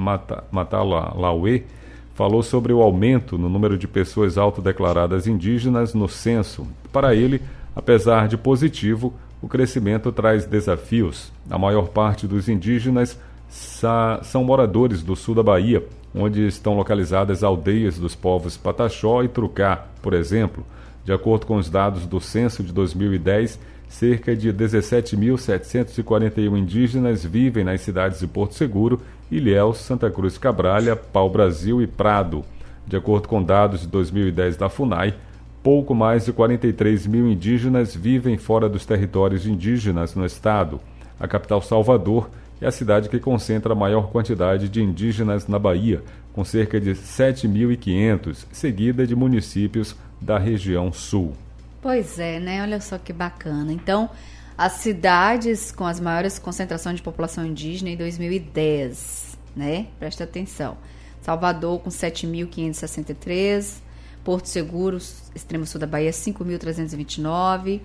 Matalauê, falou sobre o aumento no número de pessoas autodeclaradas indígenas no censo. Para ele, apesar de positivo, o crescimento traz desafios. A maior parte dos indígenas sa- são moradores do sul da Bahia, onde estão localizadas aldeias dos povos Pataxó e Trucá, por exemplo. De acordo com os dados do censo de dois mil e dez, cerca de dezessete mil setecentos e quarenta e um indígenas vivem nas cidades de Porto Seguro, Ilhéus, Santa Cruz Cabralha, Pau-Brasil e Prado. De acordo com dados de dois mil e dez da FUNAI, pouco mais de quarenta e três mil indígenas vivem fora dos territórios indígenas no estado. A capital Salvador é a cidade que concentra a maior quantidade de indígenas na Bahia, com cerca de sete mil e quinhentos, seguida de municípios da região sul. Pois é, né? Olha só que bacana. Então, as cidades com as maiores concentrações de população indígena em dois mil e dez, né? Presta atenção. Salvador com sete mil quinhentos e sessenta e três, Porto Seguro, extremo sul da Bahia, cinco mil trezentos e vinte e nove.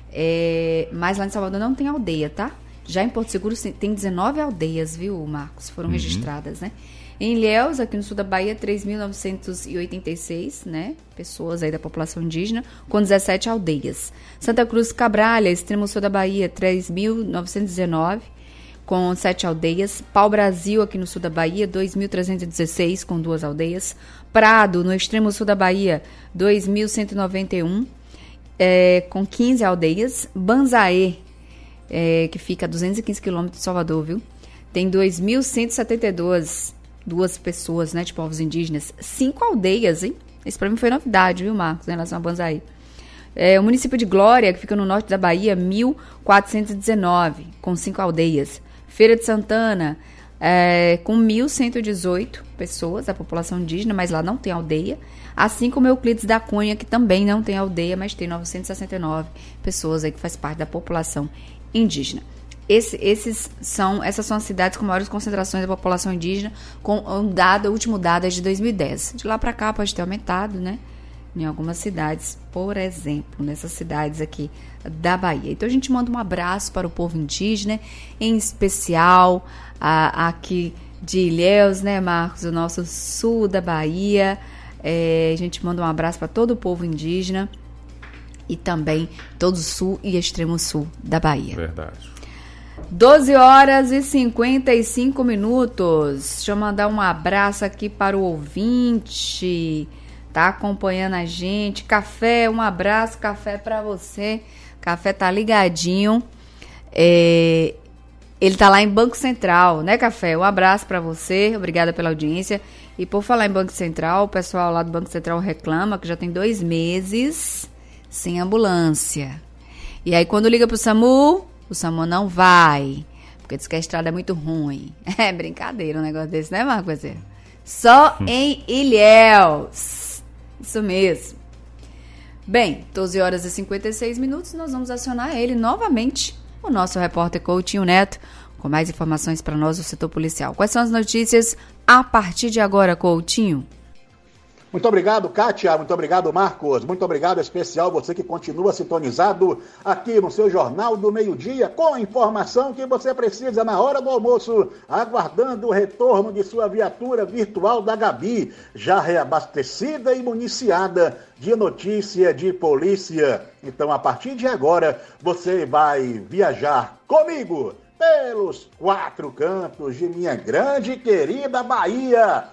É, mas lá em Salvador não tem aldeia, tá? Já em Porto Seguro tem dezenove aldeias, viu, Marcos? Foram uhum. registradas, né? Em Ilhéus, aqui no sul da Bahia, três mil novecentos e oitenta e seis, né? Pessoas aí da população indígena, com dezessete aldeias. Santa Cruz Cabralha, extremo sul da Bahia, três mil novecentos e dezenove, com sete aldeias. Pau-Brasil, aqui no sul da Bahia, dois mil trezentos e dezesseis, com duas aldeias. Prado, no extremo sul da Bahia, dois mil cento e noventa e um, é, com quinze aldeias. Banzaê, é, que fica a duzentos e quinze quilômetros de Salvador, viu? Tem dois mil cento e setenta e dois, duas pessoas, né, de povos indígenas. Cinco aldeias, hein? Isso pra mim foi novidade, viu, Marcos, em relação a Banzaê. É, o município de Glória, que fica no norte da Bahia, mil quatrocentos e dezenove, com cinco aldeias. Feira de Santana, é, com mil cento e dezoito pessoas, a população indígena, mas lá não tem aldeia. Assim como Euclides da Cunha, que também não tem aldeia, mas tem novecentos e sessenta e nove pessoas aí que faz parte da população indígena. Esse, esses são, essas são as cidades com maiores concentrações da população indígena, com um dado, o último dado é de dois mil e dez. De lá para cá pode ter aumentado, né? Em algumas cidades, por exemplo, nessas cidades aqui da Bahia. Então a gente manda um abraço para o povo indígena, em especial a, aqui de Ilhéus, né, Marcos, o nosso sul da Bahia. É, a gente manda um abraço para todo o povo indígena e também todo o sul e extremo sul da Bahia. Verdade. doze horas e cinquenta e cinco minutos. Deixa eu mandar um abraço aqui para o ouvinte. Tá acompanhando a gente. Café, um abraço, Café, pra você. Café tá ligadinho. É, ele tá lá em Banco Central, né, Café? Um abraço pra você. Obrigada pela audiência. E por falar em Banco Central, o pessoal lá do Banco Central reclama que já tem dois meses sem ambulância. E aí, quando liga pro SAMU, o SAMU não vai, porque diz que a estrada é muito ruim. É brincadeira um negócio desse, né, Marcos? Só em Ilhéus. Isso mesmo. Bem, doze horas e cinquenta e seis minutos, nós vamos acionar ele novamente, o nosso repórter Coutinho Neto, com mais informações para nós do setor policial. Quais são as notícias a partir de agora, Coutinho? Muito obrigado, Kátia. Muito obrigado, Marcos. Muito obrigado, especial você que continua sintonizado aqui no seu Jornal do Meio-Dia, com a informação que você precisa na hora do almoço, aguardando o retorno de sua viatura virtual da Gabi, já reabastecida e municiada de notícia de polícia. Então, a partir de agora, você vai viajar comigo pelos quatro cantos de minha grande e querida Bahia.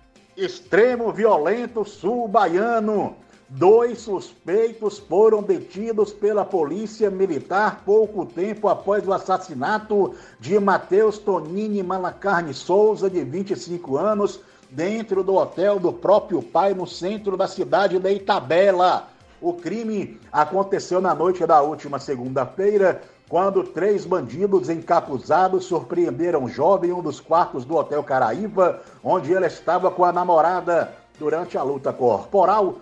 Extremo violento sul baiano. Dois suspeitos foram detidos pela polícia militar pouco tempo após o assassinato de Matheus Tonini Malacarne Souza, de vinte e cinco anos, dentro do hotel do próprio pai no centro da cidade de Itabela. O crime aconteceu na noite da última segunda-feira, quando três bandidos encapuzados surpreenderam o jovem em um dos quartos do Hotel Caraíva, onde ele estava com a namorada. Durante a luta corporal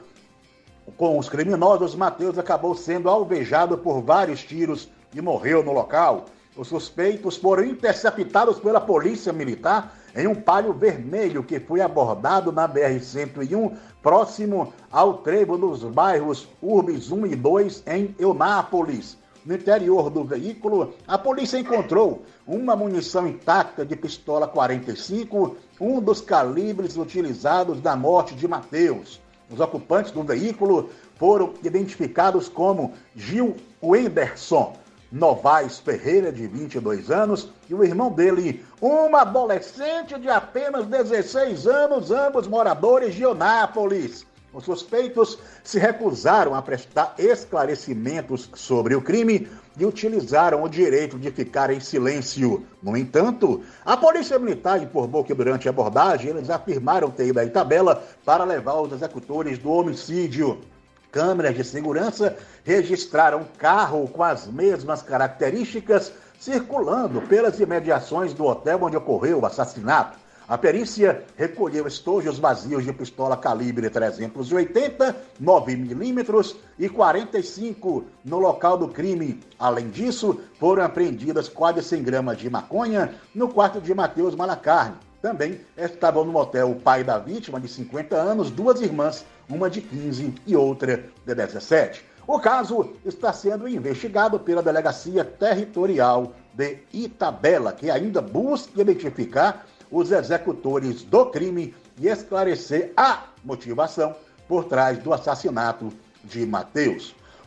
com os criminosos, Matheus acabou sendo alvejado por vários tiros e morreu no local. Os suspeitos foram interceptados pela polícia militar em um Palio vermelho que foi abordado na B R cento e um, próximo ao trevo dos bairros Urbis um e dois, em Eunápolis. No interior do veículo, a polícia encontrou uma munição intacta de pistola quarenta e cinco, um dos calibres utilizados na morte de Matheus. Os ocupantes do veículo foram identificados como Gil Wenderson Novaes Ferreira, de vinte e dois anos, e o irmão dele, uma adolescente de apenas dezesseis anos, ambos moradores de Eunápolis. Os suspeitos se recusaram a prestar esclarecimentos sobre o crime e utilizaram o direito de ficar em silêncio. No entanto, a polícia militar informou que durante a abordagem eles afirmaram ter ido à Itabela para levar os executores do homicídio. Câmeras de segurança registraram um carro com as mesmas características circulando pelas imediações do hotel onde ocorreu o assassinato. A perícia recolheu estojos vazios de pistola calibre trezentos e oitenta, nove milímetros e quarenta e cinco no local do crime. Além disso, foram apreendidas quase cem gramas de maconha no quarto de Matheus Malacarne. Também estavam no motel o pai da vítima, de cinquenta anos, duas irmãs, uma de quinze e outra de dezessete. O caso está sendo investigado pela Delegacia Territorial de Itabela, que ainda busca identificar os executores do crime e esclarecer a motivação por trás do assassinato de Matheus.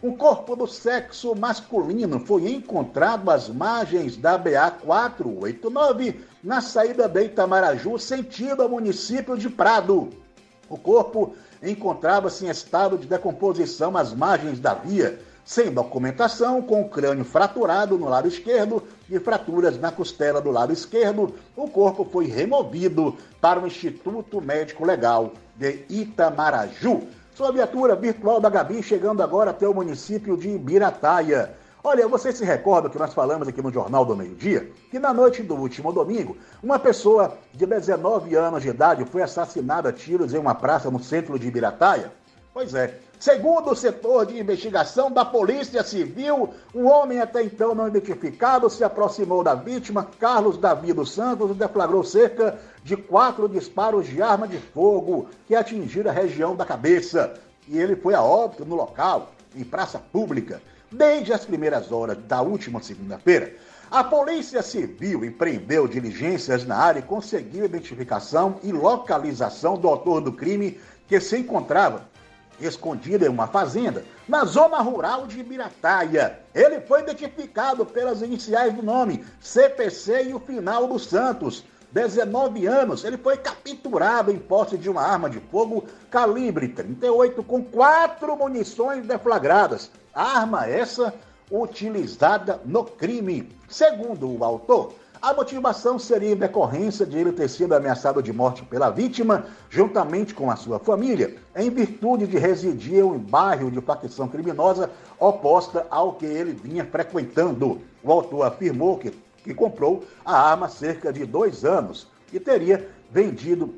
Um corpo do sexo masculino foi encontrado às margens da B A quatrocentos e oitenta e nove, na saída de Itamaraju, sentido ao município de Prado. O corpo encontrava-se em estado de decomposição às margens da via, sem documentação, com o crânio fraturado no lado esquerdo e fraturas na costela do lado esquerdo. O corpo foi removido para o Instituto Médico Legal de Itamaraju. Sua viatura virtual da Gabi chegando agora até o município de Ibirataia. Olha, vocês se recordam que nós falamos aqui no Jornal do Meio-Dia que na noite do último domingo, uma pessoa de dezenove anos de idade foi assassinada a tiros em uma praça no centro de Ibirataia? Pois é. Segundo o setor de investigação da Polícia Civil, um homem até então não identificado se aproximou da vítima, Carlos Davi dos Santos, e deflagrou cerca de quatro disparos de arma de fogo que atingiram a região da cabeça. E ele foi a óbito no local, em praça pública, desde as primeiras horas da última segunda-feira. A Polícia Civil empreendeu diligências na área e conseguiu identificação e localização do autor do crime, que se encontrava escondido em uma fazenda, na zona rural de Ibirataia. Ele foi identificado pelas iniciais do nome, C P C e o final dos Santos. dezenove anos, ele foi capturado em posse de uma arma de fogo calibre trinta e oito com quatro munições deflagradas. Arma essa utilizada no crime. Segundo o autor, a motivação seria em decorrência de ele ter sido ameaçado de morte pela vítima, juntamente com a sua família, em virtude de residir em um bairro de facção criminosa oposta ao que ele vinha frequentando. O autor afirmou que, que comprou a arma há cerca de dois anos e teria vendido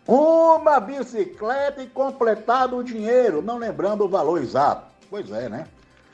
uma bicicleta e completado o dinheiro, não lembrando o valor exato. Pois é, né?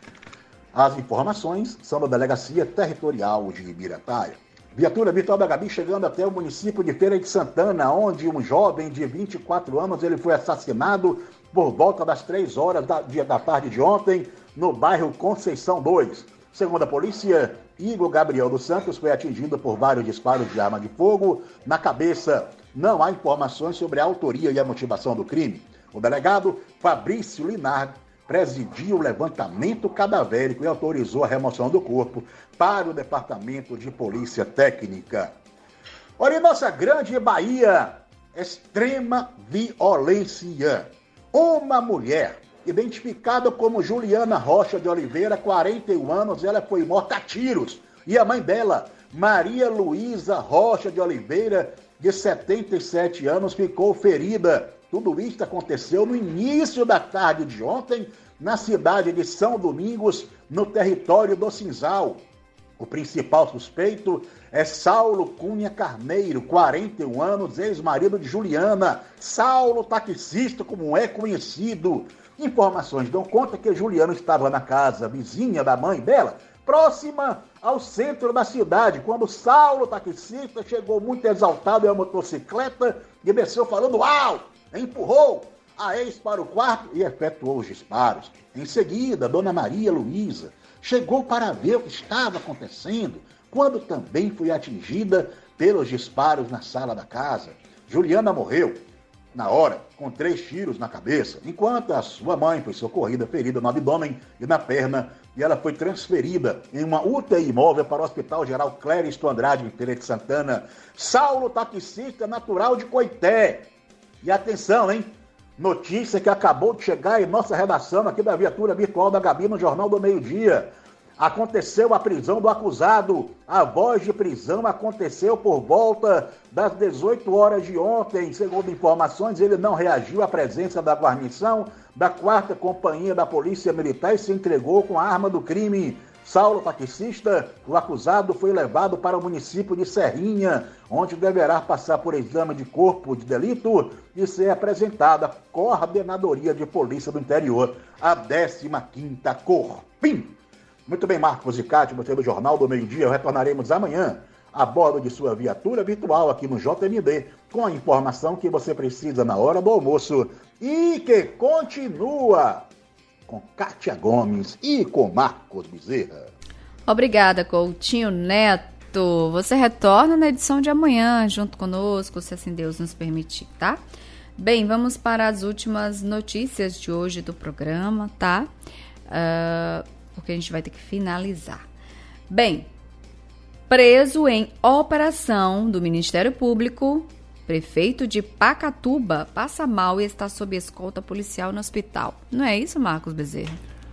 As informações são da Delegacia Territorial de Ibirataia. Viatura virtual da Gabi chegando até o município de Feira de Santana, onde um jovem de vinte e quatro anos ele foi assassinado por volta das três horas da, da tarde de ontem, no bairro Conceição dois. Segundo a polícia, Igor Gabriel dos Santos foi atingido por vários disparos de arma de fogo na cabeça. Não há informações sobre a autoria e a motivação do crime. O delegado Fabrício Linar presidiu o levantamento cadavérico e autorizou a remoção do corpo para o Departamento de Polícia Técnica. Olha, em nossa grande Bahia, extrema violência. Uma mulher, identificada como Juliana Rocha de Oliveira, quarenta e um anos, ela foi morta a tiros. E a mãe dela, Maria Luísa Rocha de Oliveira, de setenta e sete anos, ficou ferida. Tudo isso aconteceu no início da tarde de ontem, na cidade de São Domingos, no território do Cinzal. O principal suspeito é Saulo Cunha Carneiro, quarenta e um anos, ex-marido de Juliana. Saulo, taxista, como é conhecido. Informações dão conta que Juliana estava na casa vizinha da mãe dela, próxima ao centro da cidade, quando Saulo, taxista, chegou muito exaltado em uma motocicleta e desceu falando alto, empurrou a ex para o quarto e efetuou os disparos. Em seguida, Dona Maria Luísa chegou para ver o que estava acontecendo, quando também foi atingida pelos disparos na sala da casa. Juliana morreu na hora, com três tiros na cabeça, enquanto a sua mãe foi socorrida, ferida no abdômen e na perna, e ela foi transferida em uma U T I móvel para o Hospital Geral Clériston Andrade, em Feira de Santana. Saulo, taxista natural de Coité. E atenção, hein? Notícia que acabou de chegar em nossa redação aqui da Viatura Virtual da Gabi no Jornal do Meio-Dia. Aconteceu a prisão do acusado. A voz de prisão aconteceu por volta das dezoito horas de ontem. Segundo informações, ele não reagiu à presença da guarnição da quarta Companhia da Polícia Militar e se entregou com a arma do crime. Saulo, taxista, o acusado, foi levado para o município de Serrinha, onde deverá passar por exame de corpo de delito e ser apresentado à Coordenadoria de Polícia do Interior, a décima quinta Corpim. Muito bem, Marcos e Cátia, você do Jornal do Meio-Dia, retornaremos amanhã a bordo de sua viatura virtual aqui no J M D, com a informação que você precisa na hora do almoço e que continua com Cátia Gomes e com Marcos Bezerra. Obrigada, Coutinho Neto. Você retorna na edição de amanhã, junto conosco, se assim Deus nos permitir, tá? Bem, vamos para as últimas notícias de hoje do programa, tá? uh, porque a gente vai ter que finalizar. Bem, preso em operação do Ministério Público, prefeito de Pacatuba passa mal e está sob escolta policial no hospital. Não é isso, Marcos Bezerra?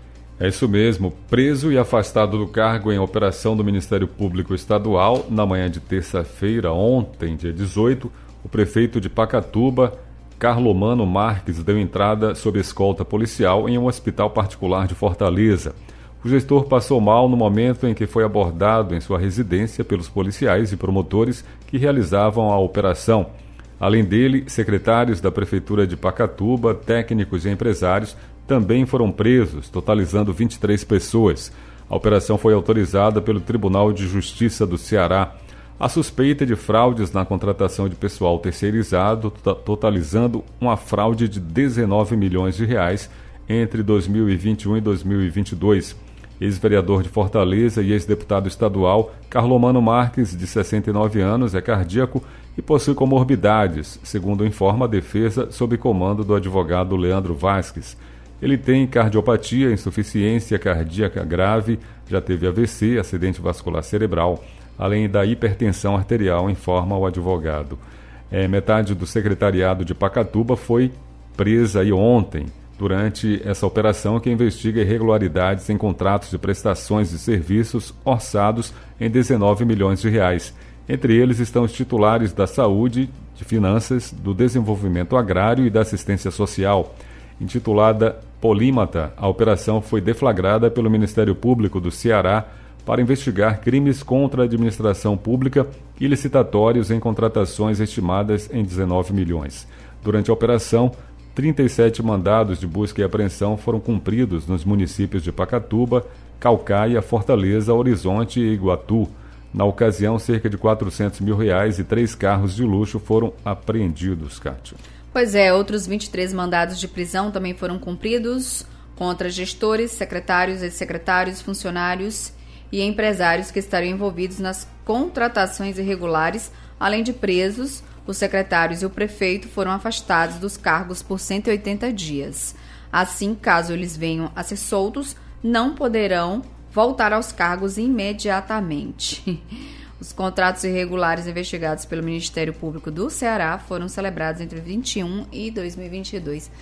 É isso mesmo. Preso e afastado do cargo em operação do Ministério Público Estadual, na manhã de terça-feira, ontem, dia dezoito, o prefeito de Pacatuba, Carlomano Marques, deu entrada sob escolta policial em um hospital particular de Fortaleza. O gestor passou mal no momento em que foi abordado em sua residência pelos policiais e promotores que realizavam a operação. Além dele, secretários da Prefeitura de Pacatuba, técnicos e empresários também foram presos, totalizando vinte e três pessoas. A operação foi autorizada pelo Tribunal de Justiça do Ceará. A suspeita de fraudes na contratação de pessoal terceirizado, totalizando uma fraude de dezenove milhões de reais entre dois mil e vinte e um e dois mil e vinte e dois. Ex-vereador de Fortaleza e ex-deputado estadual, Carlomano Marques, de sessenta e nove anos, é cardíaco e possui comorbidades, segundo informa a defesa sob comando do advogado Leandro Vasques. Ele tem cardiopatia, insuficiência cardíaca grave, já teve A V C, acidente vascular cerebral, além da hipertensão arterial, informa o advogado. É, metade do secretariado de Pacatuba foi presa aí ontem, durante essa operação que investiga irregularidades em contratos de prestações de serviços orçados em dezenove milhões de reais. Entre eles estão os titulares da saúde, de finanças, do desenvolvimento agrário e da assistência social. Intitulada Polímata, a operação foi deflagrada pelo Ministério Público do Ceará para investigar crimes contra a administração pública e licitatórios em contratações estimadas em dezenove milhões. Durante a operação, trinta e sete mandados de busca e apreensão foram cumpridos nos municípios de Pacatuba, Caucaia, Fortaleza, Horizonte e Iguatu. Na ocasião, cerca de quatrocentos mil reais e três carros de luxo foram apreendidos, Kátia. Pois é, outros vinte e três mandados de prisão também foram cumpridos contra gestores, secretários, ex-secretários, funcionários e empresários que estariam envolvidos nas contratações irregulares, além de presos. Os secretários e o prefeito foram afastados dos cargos por cento e oitenta dias. Assim, caso eles venham a ser soltos, não poderão voltar aos cargos imediatamente. Os contratos irregulares investigados pelo Ministério Público do Ceará foram celebrados entre vinte e um e dois mil e vinte e dois.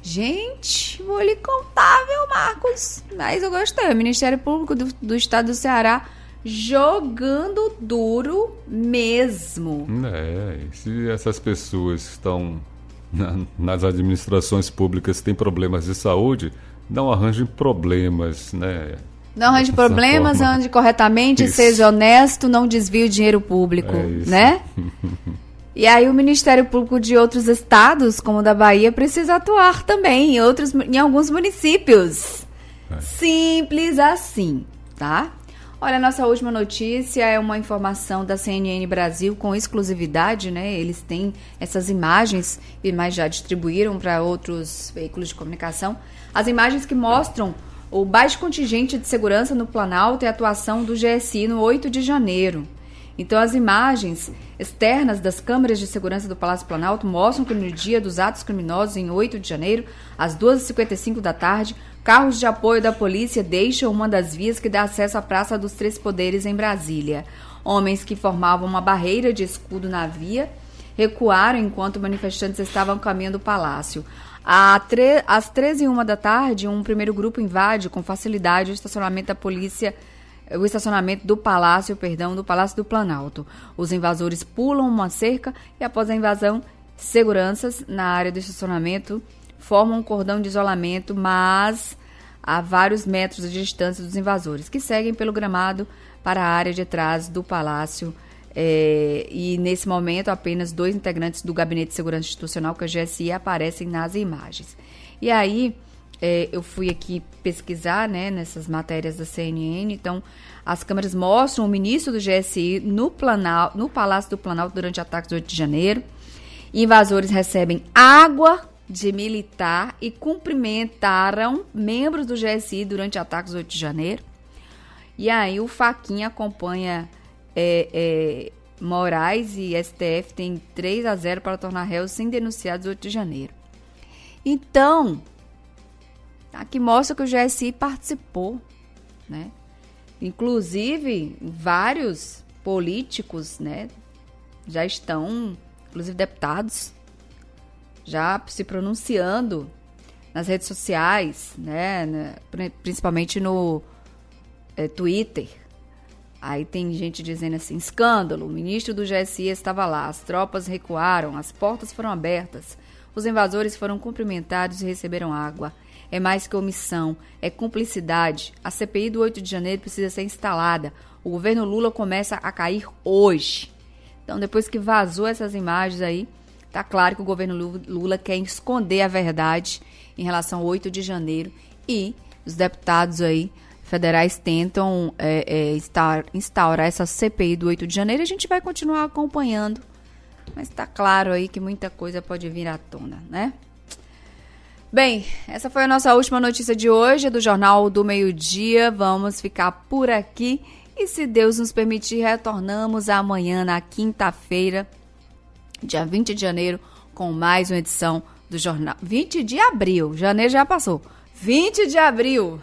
Gente, vou lhe contar, viu, Marcos? Mas eu gostei. O Ministério Público do, do Estado do Ceará jogando duro mesmo. É, se essas pessoas que estão na, nas administrações públicas têm problemas de saúde, não arranjem problemas, né? Não arranje problemas, forma. Ande corretamente, isso. Seja honesto, não desvie o dinheiro público, é né? E aí o Ministério Público de outros estados, como o da Bahia, precisa atuar também em, outros, em alguns municípios. É. Simples assim, tá? Olha, a nossa última notícia é uma informação da C N N Brasil com exclusividade, né? Eles têm essas imagens, mas já distribuíram para outros veículos de comunicação. As imagens que mostram o baixo contingente de segurança no Planalto e a atuação do G S I no oito de janeiro. Então, as imagens externas das câmeras de segurança do Palácio Planalto mostram que no dia dos atos criminosos, em oito de janeiro, às duas e cinquenta e cinco da tarde, carros de apoio da polícia deixam uma das vias que dá acesso à Praça dos Três Poderes em Brasília. Homens que formavam uma barreira de escudo na via recuaram enquanto manifestantes estavam caminho do palácio. Às treze e uma da tarde, um primeiro grupo invade com facilidade o estacionamento da polícia, o estacionamento do Palácio, perdão, do Palácio do Planalto. Os invasores pulam uma cerca e, após a invasão, seguranças na área do estacionamento formam um cordão de isolamento, mas a vários metros de distância dos invasores, que seguem pelo gramado para a área de trás do Palácio. É, e nesse momento apenas dois integrantes do Gabinete de Segurança Institucional, que é o G S I, aparecem nas imagens. E aí é, eu fui aqui pesquisar, né, nessas matérias da C N N, então as câmeras mostram o ministro do G S I no, Planalto, no Palácio do Planalto durante ataques do oito de janeiro. Invasores recebem água de militar e cumprimentaram membros do G S I durante ataques do oito de janeiro. E aí o Fachin acompanha É, é, Moraes e S T F tem três a zero para tornar réus sem denunciados oito de janeiro. Então, tá? Que mostra que o G S I participou, né? Inclusive, vários políticos, né, já estão, inclusive deputados, já se pronunciando nas redes sociais, né, principalmente no é, Twitter. Aí tem gente dizendo assim, escândalo, o ministro do G S I estava lá, as tropas recuaram, as portas foram abertas, os invasores foram cumprimentados e receberam água. É mais que omissão, é cumplicidade. A C P I do oito de janeiro precisa ser instalada. O governo Lula começa a cair hoje. Então, depois que vazou essas imagens aí, tá claro que o governo Lula quer esconder a verdade em relação ao oito de janeiro. E os deputados aí federais tentam é, é, instaurar essa C P I do oito de janeiro. A gente vai continuar acompanhando. Mas tá claro aí que muita coisa pode vir à tona, né? Bem, essa foi a nossa última notícia de hoje do Jornal do Meio-Dia. Vamos ficar por aqui e, se Deus nos permitir, retornamos amanhã, na quinta-feira, dia vinte de janeiro, com mais uma edição do Jornal. vinte de abril, janeiro já passou. vinte de abril.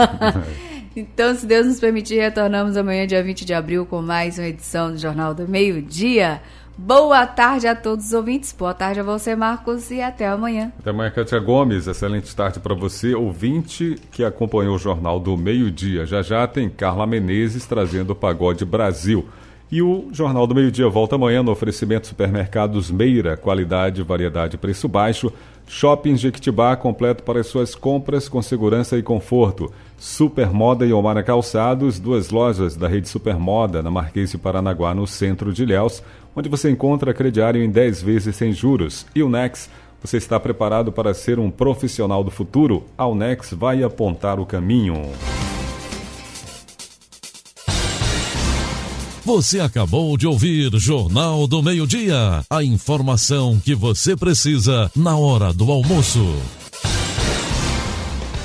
Então, se Deus nos permitir, retornamos amanhã, dia vinte de abril, com mais uma edição do Jornal do Meio-Dia. Boa tarde a todos os ouvintes, boa tarde a você, Marcos, e até amanhã. Até amanhã, Kátia Gomes, excelente tarde para você, ouvinte que acompanhou o Jornal do Meio-Dia. Já já tem Carla Menezes trazendo o Pagode Brasil. E o Jornal do Meio-Dia volta amanhã no oferecimento Supermercados Meira, qualidade, variedade, preço baixo. Shopping Jequitibá, completo para as suas compras com segurança e conforto. Supermoda e Omara Calçados, duas lojas da rede Supermoda, na Marquês de Paranaguá, no centro de Ilhéus, onde você encontra crediário em dez vezes sem juros. E o Nex, você está preparado para ser um profissional do futuro? A Unex vai apontar o caminho. Você acabou de ouvir Jornal do Meio-Dia. A informação que você precisa na hora do almoço.